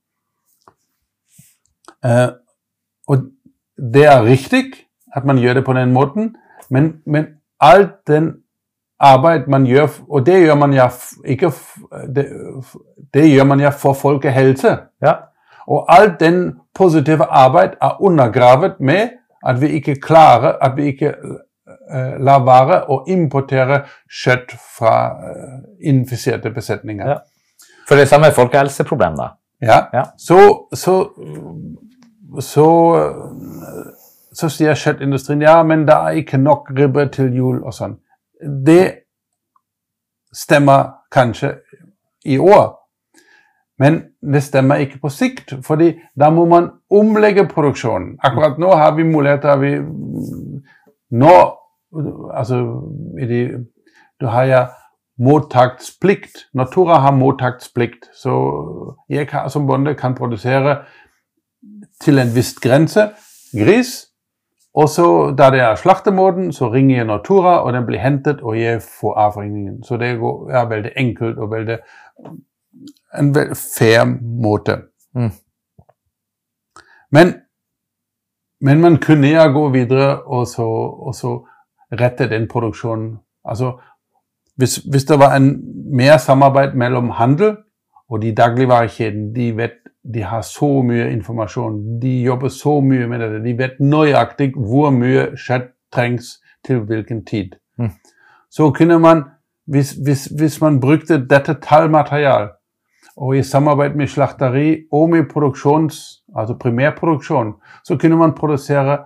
Uh, og det er riktig at man gjør det på den måten, men, men alt den arbeid man gjør, og det gjør man ja, ikke, det, det gjør man ja for folkehelse. Ja. Og alt den positive arbeid er undergravet med at vi ikke klarer, at vi ikke uh, lar være å importere kjøtt fra uh, infiserte besetninger. Ja. For det er samme folkehelseproblem da? Ja, ja. Så, så, så, så sier kjøttindustrien, ja, men det er ikke nok ribbe til jul og sånn. Det stemmer kanskje i år, men det stemmer ikke på sikt, fordi da må man omlegge produksjonen. Akkurat nå har vi muligheter, vi, nå, altså, i de, du har ja mottaksplikt. Nortura har mottaksplikt, så jeg kan, som bonde kan produsere til en viss grense gris, og så da det er slaktemåten, så ringer jeg Nortura, og den blir hentet, og jeg får avringningen. Så det er veldig enkelt og veldig en veldig fair måte. Mm. Men, men man kunne ja gå videre og så, og så rette den produksjonen. Altså, hvis, hvis det var en mer samarbeid mellom handel Og de dagligvarekjedene, de vet, de har så mye informasjon, de jobber så mye med det, de vet nøyaktig hvor mye kjøtt trengs til hvilken tid. Mm. Så kunne man, hvis, hvis, hvis man brukte dette tallmaterial, og i samarbeid med slakteri og med produksjons, altså primærproduksjon, så kunne man produsere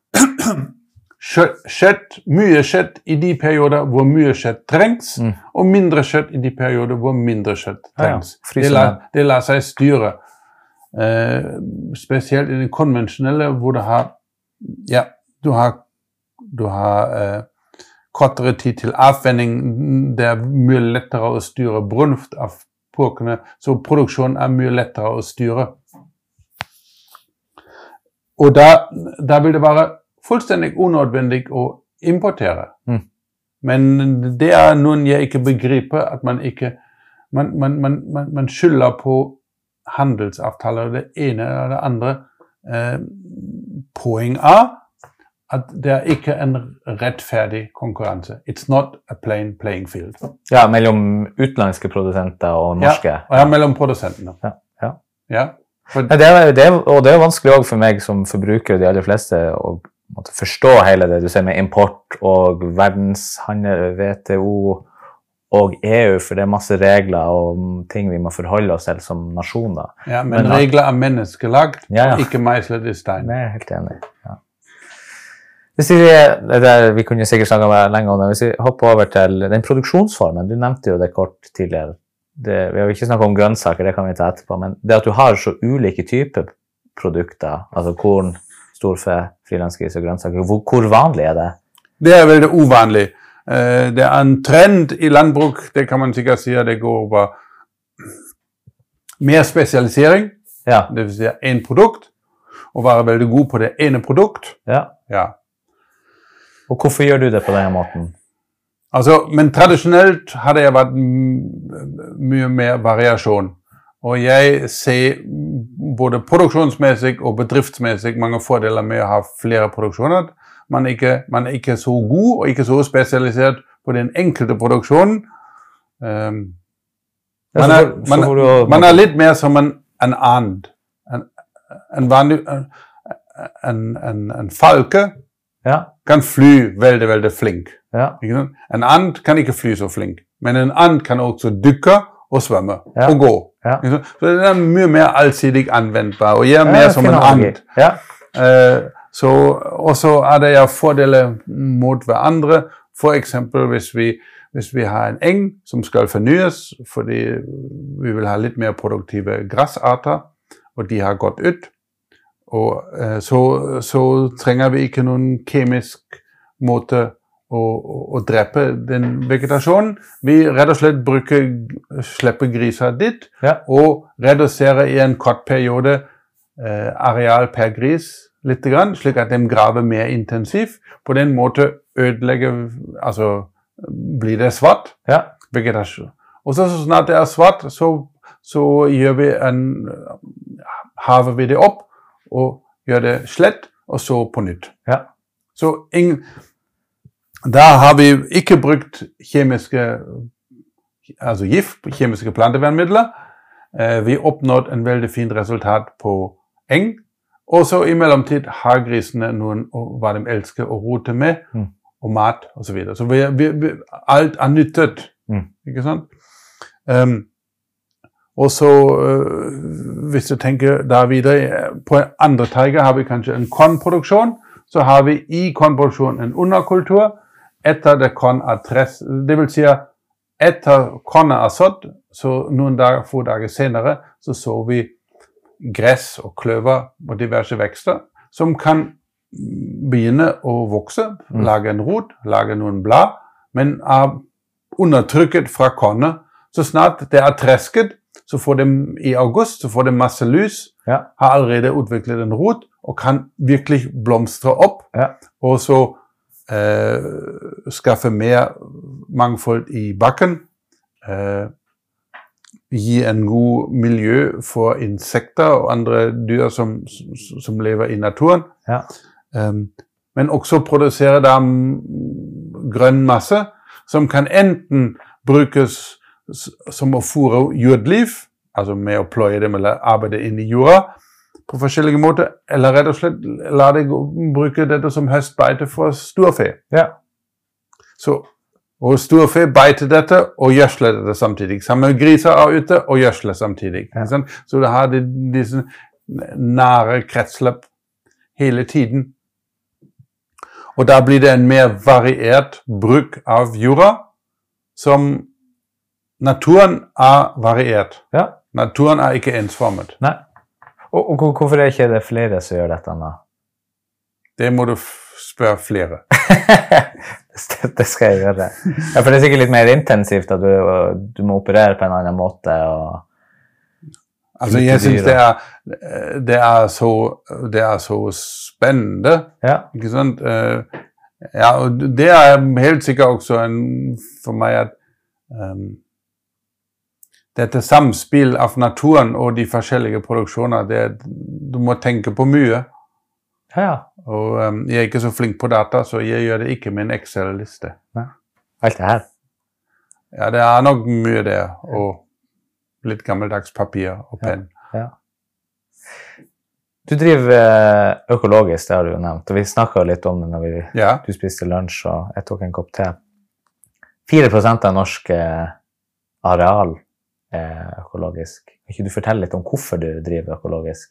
kjøtt, mye kjøtt i de perioder hvor mye kjøtt trengs, mm. og mindre kjøtt i de perioder hvor mindre kjøtt trengs. Ja, ja. Det, la, det lar seg styre. Eh, spesielt i det konvensjonelle, hvor du har, ja, du har, du har eh, kortere tid til avvenning, det er mye lettere å styre brunft av purkene, så produksjonen er mye lettere å styre. Og da, da vil det være fullstendig unødvendig å importere. Mm. Men det er noen jeg ikke begriper, at man ikke, man, man, man, man, man skylder på handelsavtaler, det ene eller det andre. Eh, poeng er at det er ikke en rettferdig konkurranse. It's not a plain playing field. Ja, mellom utenlandske produsenter og norske. Ja, ja mellom produsentene. Ja, ja. Ja. For, ja, det er, det er, og det er vanskelig også for meg som forbruker, de aller fleste, å måtte forstå hele det du ser med import og verdenshandel, W T O og E U, for det er masse regler og ting vi må forholde oss til som nasjoner. Ja, men, men regler er menneskelagt, ja, ja. Ikke meislet i stein. Det er jeg helt enig. Ja. Hvis vi, det der, vi kunne sikkert snakke om lenge om det, hvis vi hopper over til den produksjonsformen, du nevnte jo det kort tidligere. Det, vi har ikke snakket om grønnsaker, det kan vi ta etterpå, men det at du har så ulike typer produkter, altså korn, storfe, frilandsgris og grønnsaker, hvor, hvor vanlig er det? Det er veldig uvanlig. Det er en trend i landbruk, det kan man sikkert si, det går over mer spesialisering, ja. Det vil si en produkt, og være veldig god på det ene produkt. Ja. Ja. Og hvorfor gjør du det på denne måten? Altså, men tradisjonelt har det vært mye mer variasjon. Og jeg ser både produksjonsmessig og bedriftsmessig mange fordeler med å ha flere produksjoner. Man er ikke, man er ikke så god og ikke så spesialisert på den enkelte produksjonen. Um, man, er, man, man er litt mer som en, en and. En, en, vanlig, en, en, en falke. Ja. Kan fly veldig, veldig flink. Ja. En and kan ikke fly så flink, men en and kan også dykke og svømme, ja. Og gå. Ja. Så det er mye mer allsidig anvendbar, og jeg er mer ja, som en and. Ja. Uh, så, og så er det ja fordeler mot hverandre, for eksempel hvis vi, hvis vi har en eng som skal fornyes, fordi vi vil ha litt mer produktive gressarter, og de har gått ut, og uh, så, så trenger vi ikke noen kemisk måte å, å, å drepe den vegetasjonen. Vi rett og slett bruker, slipper griser dit, ja. Og reduserer i en kort periode uh, areal per gris litt grann, slik at de graver mer intensivt. På den måte ødelegger, altså blir det svart ja. Vegetasjon. Og så, så snart det er svart, så, så gjør vi en, haver vi det opp, og gjør det slett, og så på nytt. Ja. Så ingen, da har vi ikke brukt kjemiske, altså gift, kjemiske plantevernmidler. Eh, vi oppnådde en veldig fint resultat på eng, og så i mellomtid har grisene noen, hva de elsker å rote med, mm. og mat, og så videre. Så vi, vi, vi, alt er nyttet, mm. ikke sant? Um, Og så, øh, hvis du tenker der videre, på andre teiger har vi kanskje en kornproduksjon, så har vi i kornproduksjonen en underkultur, etter det korn er tress, det vil si etter kornet er sådd, så noen dager, få dager senere, så så vi gress og kløver og diverse vekster, som kan begynne å vokse, mm. lage en rot, lage noen blad, men er undertrykket fra kornet. Så snart det er tresket, så får de i august, så får de masse lys, ja. Har allerede utviklet en rot, og kan virkelig blomstre opp, ja. Og så eh, skaffe mer mangfold i bakken, eh, gi en god miljø for insekter og andre dyr som, som lever i naturen, ja. um, men også produsere da grønn masse, som kan enten brukes som å fôre jordliv, altså med å pløye dem eller arbeide inn i jorda på forskjellige måter, eller rett og slett la deg bruke dette som høstbeite for storfe. Ja. Så, og storfe beite dette og gjødsle dette samtidig. Samme griser er ute og gjødsle samtidig. Ja. Så det har de, disse nære kretsløp hele tiden. Og da blir det en mer variert bruk av jorda, som naturen er variert. Ja. Naturen er ikke ensformet. Nei. Og, og hvorfor er ikke det flere som gjør dette nå? Det må du spørre flere. Det skal jeg gjøre. Ja, for det er sikkert litt mer intensivt at du, du må operere på en annen måte. Og altså, jeg synes det er, det er, så, det er så spennende. Ja. Ikke sant? Ja, og det er helt sikkert også en, for meg at um, dette samspill av naturen og de forskjellige produksjoner, det, du må tenke på mye. Ja. Og um, jeg er ikke så flink på data, så jeg gjør det ikke med en Excel-liste. Ja. Alt det her? Ja, det er nok mye der, og litt gammeldags papir og penn. Ja. Ja. Du driver økologisk, det har du jo nevnt, og vi snakket litt om det når vi, ja. Du spiste lunsj, og jeg tok en kopp te. fire prosent av norsk areal økologisk. Kan ikke du fortelle litt om hvorfor du driver økologisk?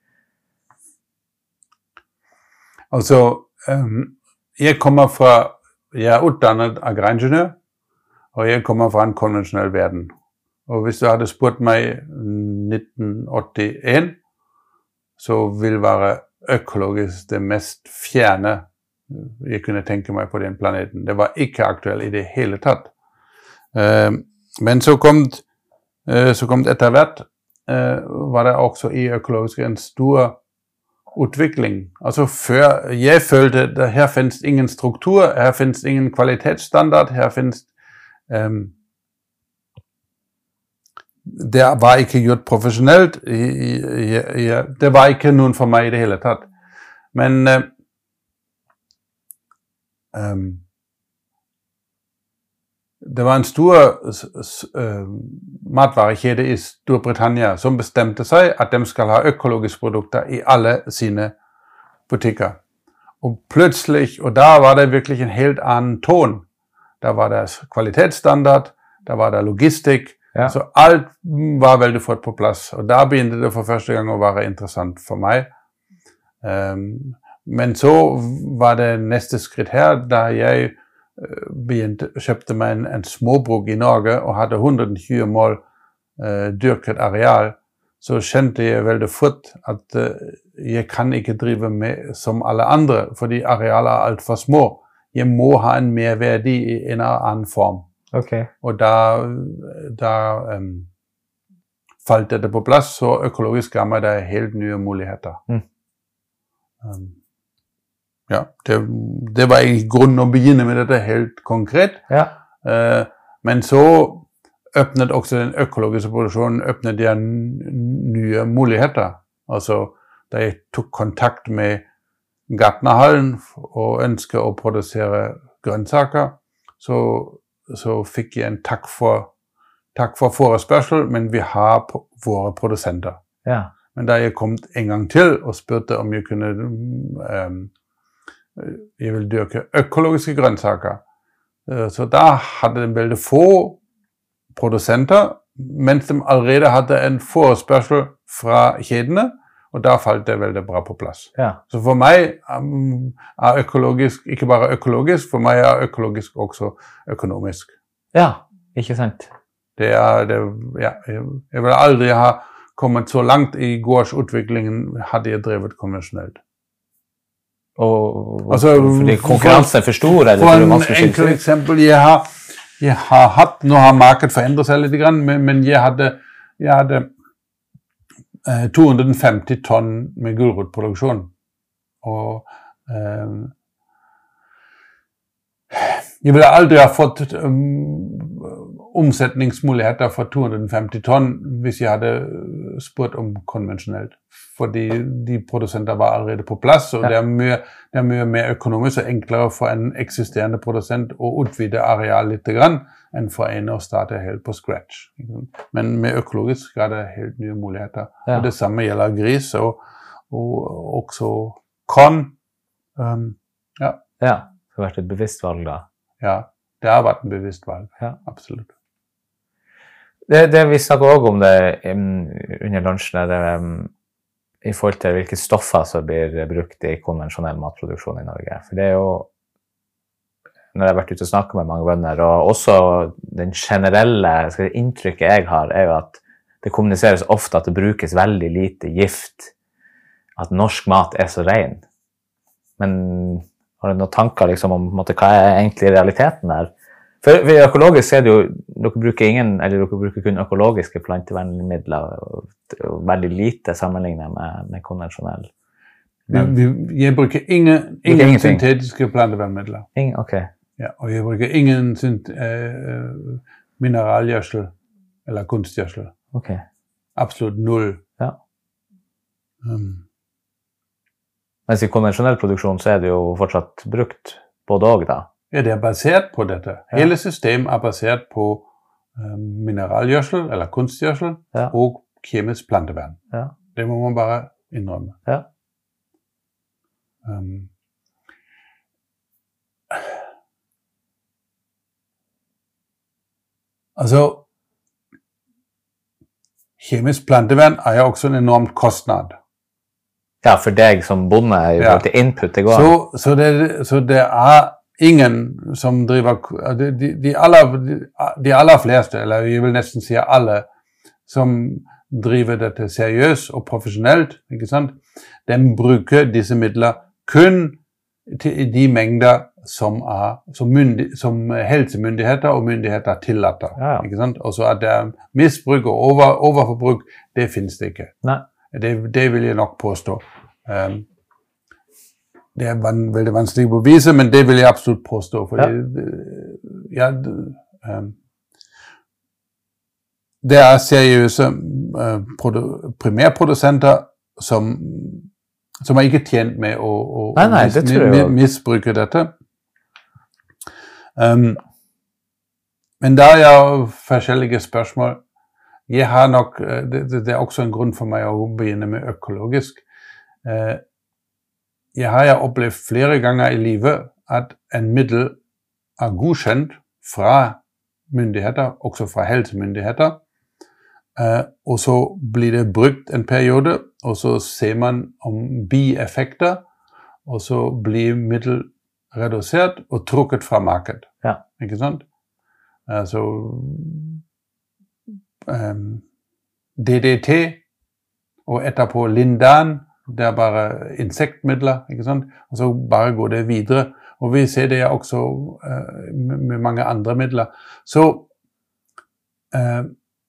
Altså, um, jeg kommer fra, jeg er utdannet agraringeniør, og jeg kommer fra en konvensjonell verden. Og hvis du hadde spurt meg nitten åttien, så vil være økologisk det mest fjerne jeg kunne tenke meg på den planeten. Det var ikke aktuelt i det hele tatt. Um, men så kom det Så kom det etter hvert, var det også i økologisk en stor utvikling. Altså før, jeg følte at her finnes ingen struktur, her finnes ingen kvalitetsstandard, her finnes, um, det var ikke gjort profesjonelt, det var ikke noen for meg i det hele tatt. Men um, det var en stor uh, matvarekjede i Storbritannia som bestemte seg at de skal ha økologiske produkter i alle sine butikker. Og plutselig, og da var det virkelig en helt annen ton. Da var det kvalitetsstandard, da var det logistikk, ja. Så alt var veldig fått på plass. Og da begynte det for første gang å være interessant for meg. Um, men så var det neste skritt her, da jeg begynte, kjøpte meg en, en småbruk i Norge og hadde hundre tjue mål uh, dyrket areal, så kjente jeg veldig fort at uh, jeg kan ikke drive med som alle andre, fordi arealer er alt for små. Jeg må ha en merverdi i en annen form. Okay. Og da, da um, falt dette på plass, så økologisk ga meg det helt nye muligheter. Mm. Um, Ja, det, det var egentlig grunnen å begynne med dette helt konkret. Ja. Uh, men så øppnet også den økologiske produksjonen øppnet de nye muligheter. Altså, da jeg tok kontakt med Gartnerhallen og ønsket å produsere grønnsaker, så, så fikk jeg en takk for, takk for forespørsel, men vi har våre produsenter. Ja. Men da jeg kom en gang til og spurte om jeg kunne um, jeg vil dyrke økologiske grønnsaker. Så da hadde de veldig få produsenter, mens de allerede hadde en forespørsel fra kjedene, og da falt det veldig bra på plass. Ja. Så for meg er økologisk, ikke bare økologisk, for meg er økologisk også økonomisk. Ja, ikke sant? Det er, det, ja, jeg vil aldri ha kommet så langt i gårdsutviklingen hadde jeg drevet konvensjonelt. Og altså, fordi konkurransen er for stor, eller for en enkel eksempel, jeg har, jeg har hatt, nå har markedet forandret seg litt, men, men jeg hadde, jeg hadde eh, to hundre femti tonn med gulrotproduksjon, og eh, jeg ville aldri ha fått um, omsetningsmuligheter for to hundre og femti tonn hvis jeg hadde spurt om konvensjonelt. Fordi de produsenter var allerede på plass, og ja. det, er mye, det er mye mer økonomisk og enklere for en eksisterende produsent å utvide areal litt grann, enn for en å starte helt på scratch. Men med økologisk er det helt nye muligheter. Ja. Og det samme gjelder gris, og, og også korn. Um, ja. ja, det har vært et bevisst valg da. Ja, det har vært en bevisst valg, ja. Absolutt. Det, det vi snakker også om det um, under lunsjen, det er um, i forhold til hvilke stoffer som blir brukt i konvensjonell matproduksjon i Norge. For det er jo, når jeg har vært ute og snakket med mange bønder, og også den generelle skal jeg, inntrykket jeg har, er jo at det kommuniseres ofte at det brukes veldig lite gift, at norsk mat er så ren. Men har du noen tanker liksom, om måte, hva er egentlig realiteten der? For ved økologisk er det jo, dere bruker ingen, eller dere bruker kun økologiske plantevernlige midler, og, og veldig lite sammenlignet med, med konvensjonell. Men, vi, jeg bruker ingen, ingen syntetiske plantevernmidler. Ingen, ok. Ja, og jeg bruker ingen synt, eh, mineralgjødsel eller kunstgjødsel. Ok. Absolutt null. Ja. Um. Mens i konvensjonell produksjon så er det jo fortsatt brukt både og da. Ja, det er basert på dette. Ja. Hele systemet er basert på uh, mineralgjødsel eller kunstgjødsel ja. og kemisk plantevern. Ja. Det må man bare innrømme. Ja. Um, altså, kemisk plantevern er jo også en enormt kostnad. Ja, for deg som bonde er jo ja. til input det går. Så, så, det, så det er ingen som driver, de, de, aller, de aller fleste, eller jeg vil nesten si alle, som driver dette seriøst og profesjonelt, ikke sant? De bruker disse midler kun til de mengder som, er, som, myndig, som helsemyndigheter og myndigheter tillater. Ja, ja. Ikke sant? Og så at det er misbruk og over, overforbruk, det finnes det ikke. Nei. Det, det vil jeg nok påstå. Um, Det er veldig vanskelig å bevise, men det vil jeg absolutt påstå. Fordi, ja. Ja, um, det er seriøse uh, primærprodusenter som, som er ikke tjent med å, å nei, nei, det mis, mis, misbruke dette. Um, men da er jo forskjellige spørsmål. Jeg har nok, det, det er også en grunn for meg å begynne med økologisk. Uh, Jeg har jo opplevd flere ganger i livet at en middel er godkjent fra myndigheter, også fra helsemyndigheter, og så blir det brukt en periode, og så ser man om bieffekter, og så blir middel redusert og trukket fra markedet. Ja. Ikke sant? Altså um, D D T og etterpå Lindan. Det er bare insektmidler, ikke sant? Og så bare går det videre. Og vi ser det også uh, med mange andre midler. Så uh,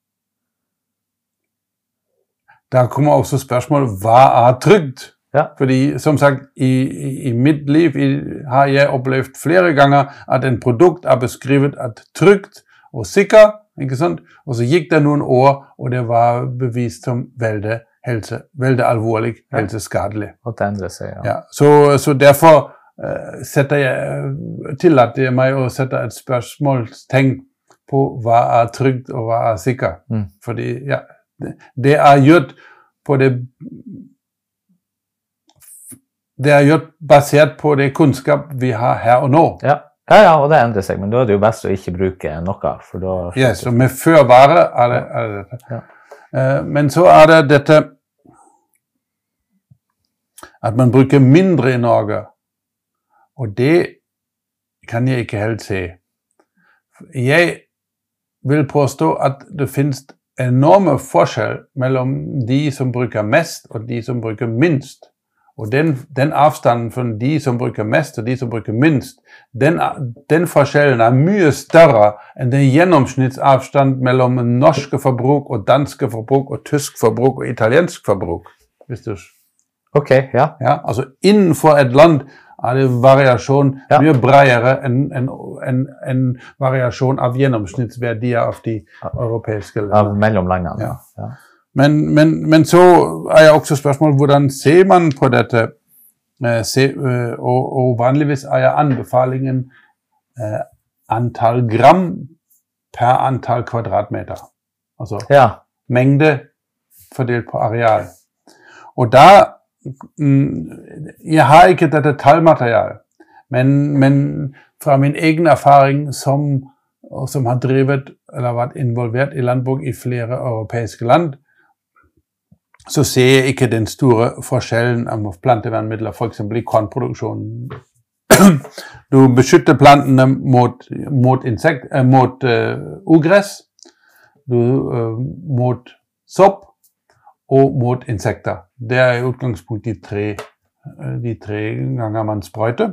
der kommer også spørsmålet, hva er trygt? Ja. Fordi, som sagt, i, i, i mitt liv i, har jeg opplevd flere ganger at en produkt er beskrevet at trygt og sikker, ikke sant? Og så gikk det noen år, og det var bevist som veldig helse, veldig alvorlig, ja. helseskadelig. Og det endrer seg, ja. Ja, så, så derfor uh, setter jeg, tillater jeg meg å sette et spørsmålstegn på hva er trygt og hva er sikker. Mm. Fordi, ja, det, det er gjort på det, det er gjort basert på det kunnskap vi har her og nå. Ja. Ja, ja, og det endrer seg, men da er det jo best å ikke bruke noe, for da... Ja, så med før vare er det, er det dette. Ja. Uh, men så er det dette at man bruker mindre i Norge, og det kan jeg ikke helt se. Jeg vil påstå at det finnes enorme forskjell mellom de som bruker mest og de som bruker minst. Og den, den avstanden for de som bruker mest og de som bruker minst, den, den forskjellen er mye større enn den gjennomsnittsavstand mellom norske forbruk og danske forbruk og tysk forbruk og italiensk forbruk. Hvis du... Ok, ja. Ja, altså innenfor et land er det variasjon Ja. mye bredere enn en, en, en variasjon av gjennomsnittsverdier av de europeiske Ja, landene. mellom landene. Ja. Ja. Men, men, men så er jeg også spørsmål, hvordan ser man på dette? Eh, se, eh, og, og vanligvis er jeg anbefalingen eh, antall gram per antall kvadratmeter. Altså Ja. mengde fordelt på areal. Og da, mm, jeg har ikke dette tallmateriale, men, men fra min egen erfaring som, og som har drevet eller vært involvert i landbruk i flere europeiske land, så ser jeg ikke den store forskjellen av plantevernmidler, for eksempel i kornproduksjonen. Du beskytter plantene mot, mot, insekt, eh, mot uh, ugress, du, uh, mot sopp og mot insekter. Det er i utgangspunkt de tre, de tre ganger man sprøyter.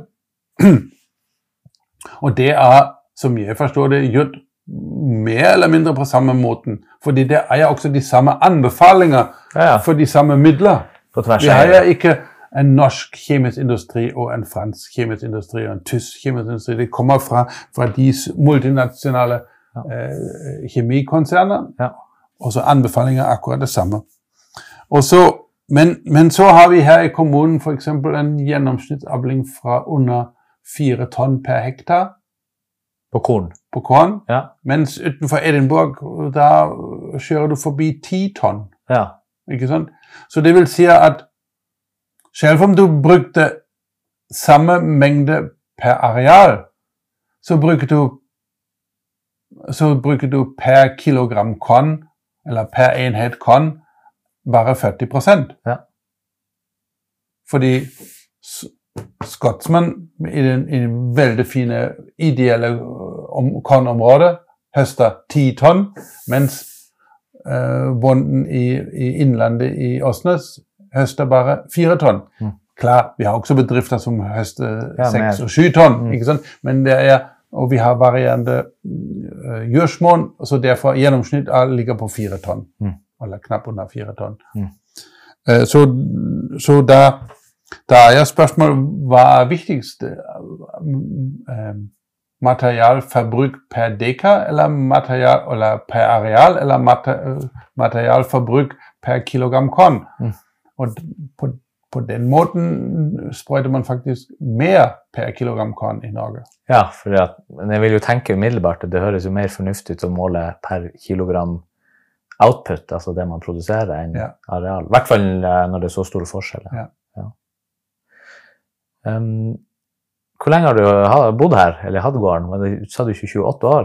Og det er, som jeg forstår det, gjort mer eller mindre på samme måten. Fordi det er også de samme anbefalinger Ja, ja. for de samme midler. På tvers Vi av har ikke en norsk kjemisk industri og en fransk kjemisk industri og en tysk kjemisk industri. Det kommer fra, fra de multinasjonale Ja. eh, kjemikonserner, Ja. og så anbefalinger akkurat det samme. Og så, men, men så har vi her i kommunen for eksempel en gjennomsnittsavling fra under fire tonn per hektar På korn. på korn, Ja. mens utenfor Edinburgh, da kjører du forbi ti tonn. Ja. Ikke sant? Så det vil si at selv om du brukte samme mengde per areal, så bruker du, så bruker du per kilogram korn, eller per enhet korn, bare førti prosent. Ja. Fordi Scotsman i den, i den veldig fine, ideelle om, kornområdet høster ti tonn, mens uh, bonden i, i innlandet i Åsnes høster bare fire tonn. Mm. Klar, vi har også bedrifter som høster Ja, seks mer. og sju tonn, Mm. ikke sant? Men det er, og vi har varierende uh, jordsmonn, så derfor gjennomsnitt er- ligger på fire tonn, Mm. eller knapp under fire tonn. Mm. Uh, så, så da, da er jeg spørsmål, hva er viktigst? Uh, materialforbruk per dekar, eller, material, eller per areal, eller mater, materialforbruk per kilogram korn? Mm. Og på, på den måten sprøyter man faktisk mer per kilogram korn i Norge. Ja, for at, men jeg vil jo tenke umiddelbart at det høres jo mer fornuftig ut å måle per kilogram output, altså det man produserer, enn Ja. areal. I hvert fall eh, når det er så store forskjeller. Ja. Ja. Um, hvor lenge har du ha- bodd her, eller hatt gården? Var det, sa du ikke tjueåtte år?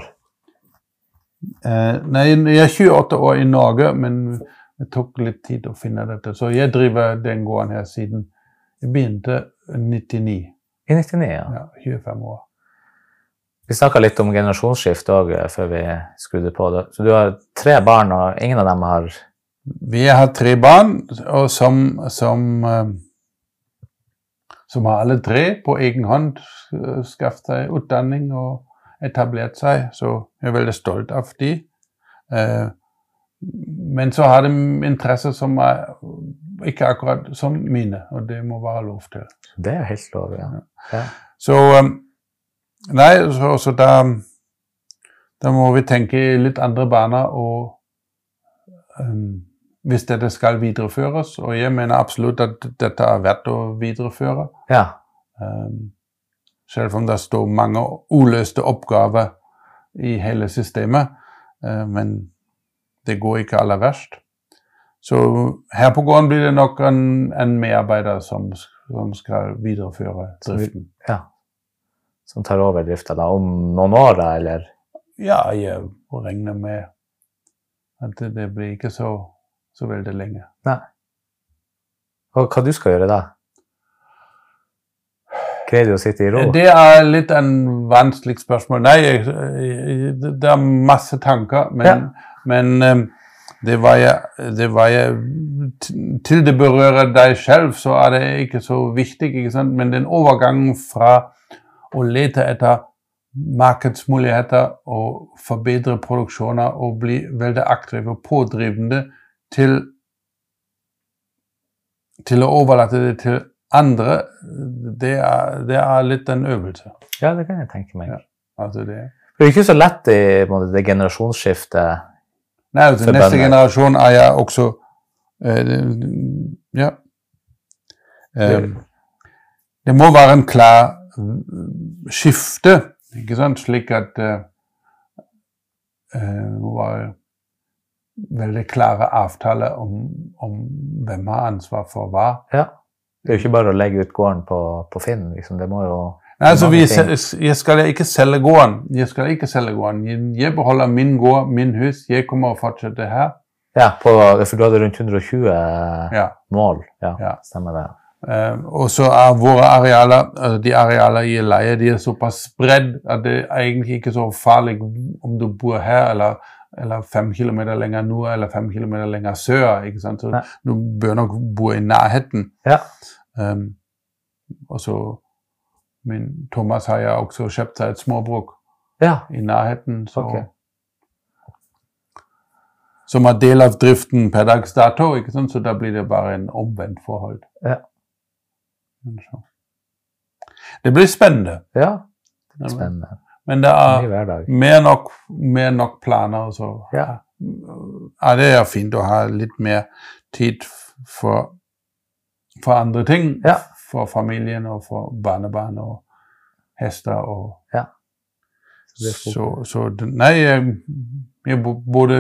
Eh, nei, jeg er tjueåtte år i Norge, men det tok litt tid å finne dette. Så jeg driver den gården her siden jeg begynte nittini. I nittini, ja. Ja, tjuefem år. Vi snakket litt om generasjonsskift også før vi skrudde på det. Så du har tre barn, og ingen av dem har... Vi har tre barn, og som, som, eh, som har alle tre på egen hånd eh, skaffet seg utdanning og etablert seg, så jeg er veldig stolt av de. Eh, men så har de interesser som er ikke akkurat som mine, og det må være lov til. Det er helt lov, ja. Ja. Så, um, nei, så, så da, da må vi tenke i litt andre baner, og um, hvis dette skal videreføres, og jeg mener absolutt at dette er verdt å videreføre, Ja. um, selv om det står mange uløste oppgaver i hele systemet, uh, men det går ikke aller verst. Så her på gården blir det nok en, en medarbeider som, som skal videreføre driften. Ja. Som tar over driften da, om noen år, da, eller? Ja, jeg regner med at det, det blir ikke så, så veldig lenge. Nei. Og hva du skal gjøre da? Greier du å sitte i ro? Det er litt en vanskelig spørsmål. Nei, jeg, jeg, det er masse tanker, men, Ja. men um, det var jeg, det var jeg, til det berører deg selv, så er det ikke så viktig, ikke sant? Men den overgangen fra å lete etter markedsmuligheter og forbedre produksjoner og bli veldig aktiv og pådrivende til, til å overlate det til andre, det er, det er litt en øvelse. Ja, det kan jeg tenke meg. Ja, altså det. Det er ikke så lett i det generasjonsskiftet. Nei, altså neste generasjon er jeg også, uh, ja. Uh, det må være en klar skifte, ikke sant, slik at uh, det må være veldig klare avtaler om, om hvem har ansvar for hva. Ja, det er jo ikke bare å legge ut gården på, på Finn, liksom. Det må jo... Nei, altså, vi, jeg skal ikke selge gården. Jeg skal ikke selge gården. Jeg, jeg beholder min gård, min hus. Jeg kommer å fortsette her. Ja, på, for du hadde rundt hundre og tjue ja. mål. Ja, ja. Stemmer det. Uh, og så er våre arealer, altså de arealer jeg leier, de er såpass spredd at det er egentlig ikke så farlig om du bor her, eller, eller fem kilometer lenger nord, eller fem kilometer lenger sør, ikke sant? Så Nei. Du bør nok bo i nærheten. Ja. Um, og så min Thomas har jeg også kjøpt seg et småbruk ja. i nærheten, så, okay. som er del av driften per dags dato, ikke sant? Så da blir det bare en omvendt forhold. Ja. Det blir spennende. Ja, det blir spennende. Men det er mer nok, mer nok planer, så ja. Ja, det er fint å ha litt mer tid for, for andre ting, ja. For familien og for barnebarn og hester og... Ja. Så, så, så nei, jeg, jeg både...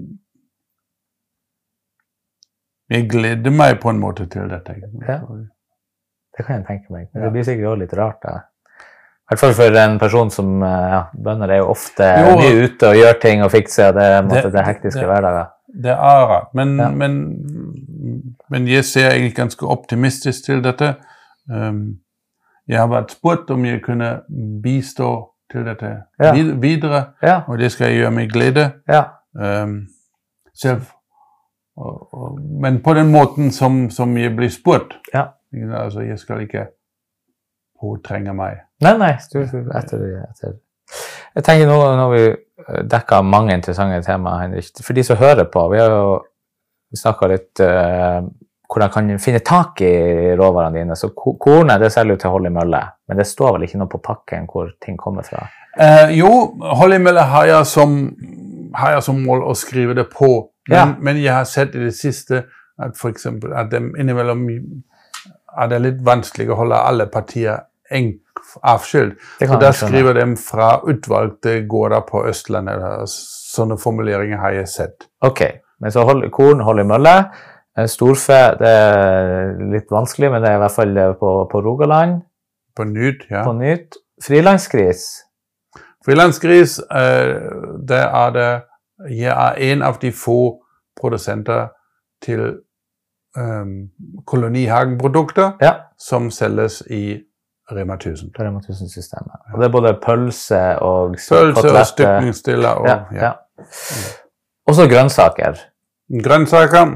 Jeg gleder meg på en måte til dette. Ja. Det kan jeg tenke meg. Men det blir sikkert også litt rart da. I hvert fall for en person som, ja, bønder er jo ofte jo, mye ute og gjør ting og fikser, det er det, det hektiske hverdager. Det er rart, men, ja. men, men jeg ser egentlig ganske optimistisk til dette. Um, jeg har vært spurt om jeg kunne bistå til dette ja. videre, ja. Og det skal jeg gjøre med glede. Ja. Um, selv, og, og, men på den måten som, som jeg blir spurt. Ja. Altså, jeg skal ikke påtrenge meg. Nei, nei, du, etter, etter. Jeg tenker nå, nå har vi dekket mange interessante temaer, Henrik. For de som hører på, vi har jo snakket litt uh, hvordan kan du finne tak i råvarene dine. Så kornet, det selger jo til Hold i Mølle, men det står vel ikke noe på pakken hvor ting kommer fra? Uh, jo, Hold i Mølle har jeg, som, har jeg som mål å skrive det på, men, ja. Men jeg har sett i det siste at for eksempel at dem innimellom er det litt vanskelig å holde alle partier avskilt. Så da skriver de fra utvalgte gårder på Østlandet. Sånne formuleringer har jeg sett. Ok, men så hold, korn Hold i Mølle. Storfe, det er litt vanskelig, men det er i hvert fall på, på Rogaland. På Nyt, ja. På Nyt. Frilandsgris. Frilandsgris, det er det, jeg er en av de få produsenter til Um, kolonihagenprodukter ja. Som selges i Rema tusen. Rema tusen-systemet. Ja. Og det er både pølse og pølse og stykningsstiller og, ja, ja. Ja. Og så grønnsaker. Grønnsaker,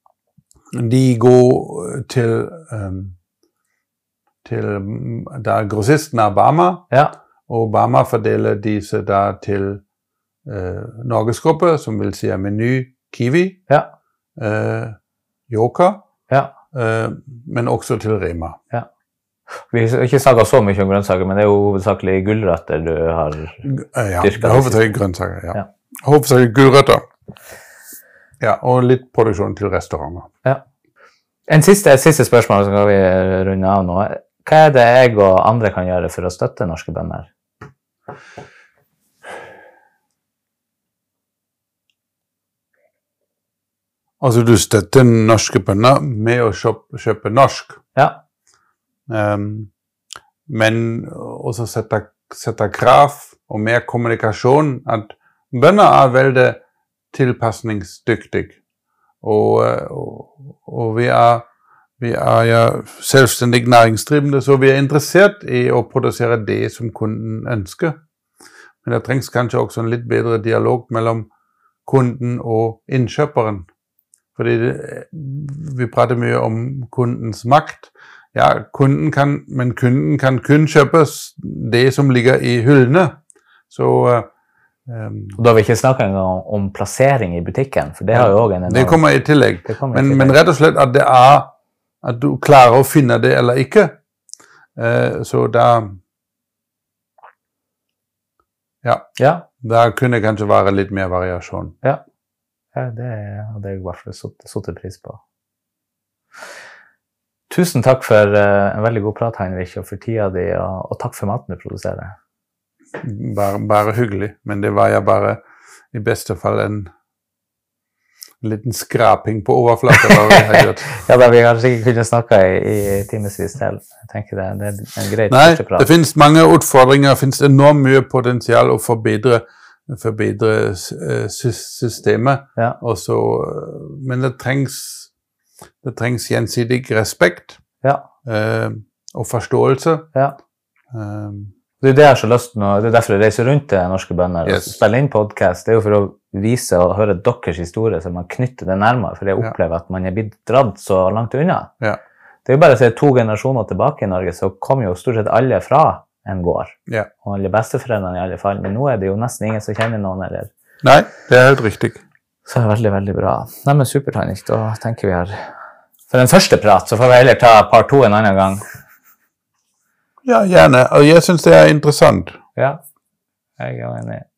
de går til, um, til der grossisten er Bama, ja. Og Bama fordeler disse da til uh, Norgesgruppe, som vil si Meny, Kiwi, ja. uh, Joker, ja. uh, men også til Rema. Ja. Vi har ikke snakket så mye om grønnsaker, men det er jo hovedsakelig gulrøtter du har ja, dyrket. Ja, hovedsakelig grønnsaker, ja. ja. Hovedsakelig gulrøtter. Ja, og litt produksjon til restauranter. Ja. En siste, et siste spørsmål, så skal vi runde av nå. Hva er det jeg og andre kan gjøre for å støtte norske bønder? Altså, du støtter norske bønder med å kjøpe, kjøpe norsk. Ja. Um, men også sette, sette krav og mer kommunikasjon at bønder er veldig tilpasningsdyktige. Og, og, og vi er, vi er ja selvstendig næringsdrivende, så vi er interessert i å produsere det som kunden ønsker. Men det trengs kanskje også en litt bedre dialog mellom kunden og innkjøperen. Fordi det, vi prater mye om kundens makt. Ja, kunden kan, men kunden kan kun kjøpe det som ligger i hyllene. Så, um, da har vi ikke snakket engang om plassering i butikken, for det har jo også en enorm... Det kommer i tillegg. Kommer men, i tillegg. Men rett og slett at det er at du klarer å finne det eller ikke. Uh, så da, ja, Ja. da kunne det kanskje være litt mer variasjon. Ja, ja det hadde jeg i hvert fall satt pris på. Tusen takk for uh, en veldig god prat, Heinrich, og for tida di, og, og takk for maten du produserer. Bare, bare hyggelig, men det var jeg bare i beste fall en liten skraping på overflaten. Ja, da vi har sikkert kunnet snakke i, i timesvis til. Jeg tenker det, det er en greit Nei, første prat. det finnes mange utfordringer, det finnes enormt mye potensial å forbedre, forbedre systemet. Ja. Også, men det trengs, det trengs gjensidig respekt ja. eh, og forståelse. Ja. Um, Det er det jeg har så lyst til, det er derfor jeg reiser rundt til norske bønder yes. og spiller inn podcast. Det er jo for å vise og høre deres historie, så man knytter det nærmere, for jeg opplever ja. At man er blitt dratt så langt unna. Ja. Det er jo bare å se to generasjoner tilbake i Norge, så kom jo stort sett alle fra en gård. Ja. Og alle besteforeldrene i alle fall, men nå er det jo nesten ingen som kjenner noen, eller? Nei, det er helt riktig. Så er det veldig, veldig bra. Nei, men supert, Heinrich, da tenker vi her. For en første prat, så får vi heller ta part to en annen gang. Ja, gjerne. Og jeg synes det er interessant. Ja, jeg er enig.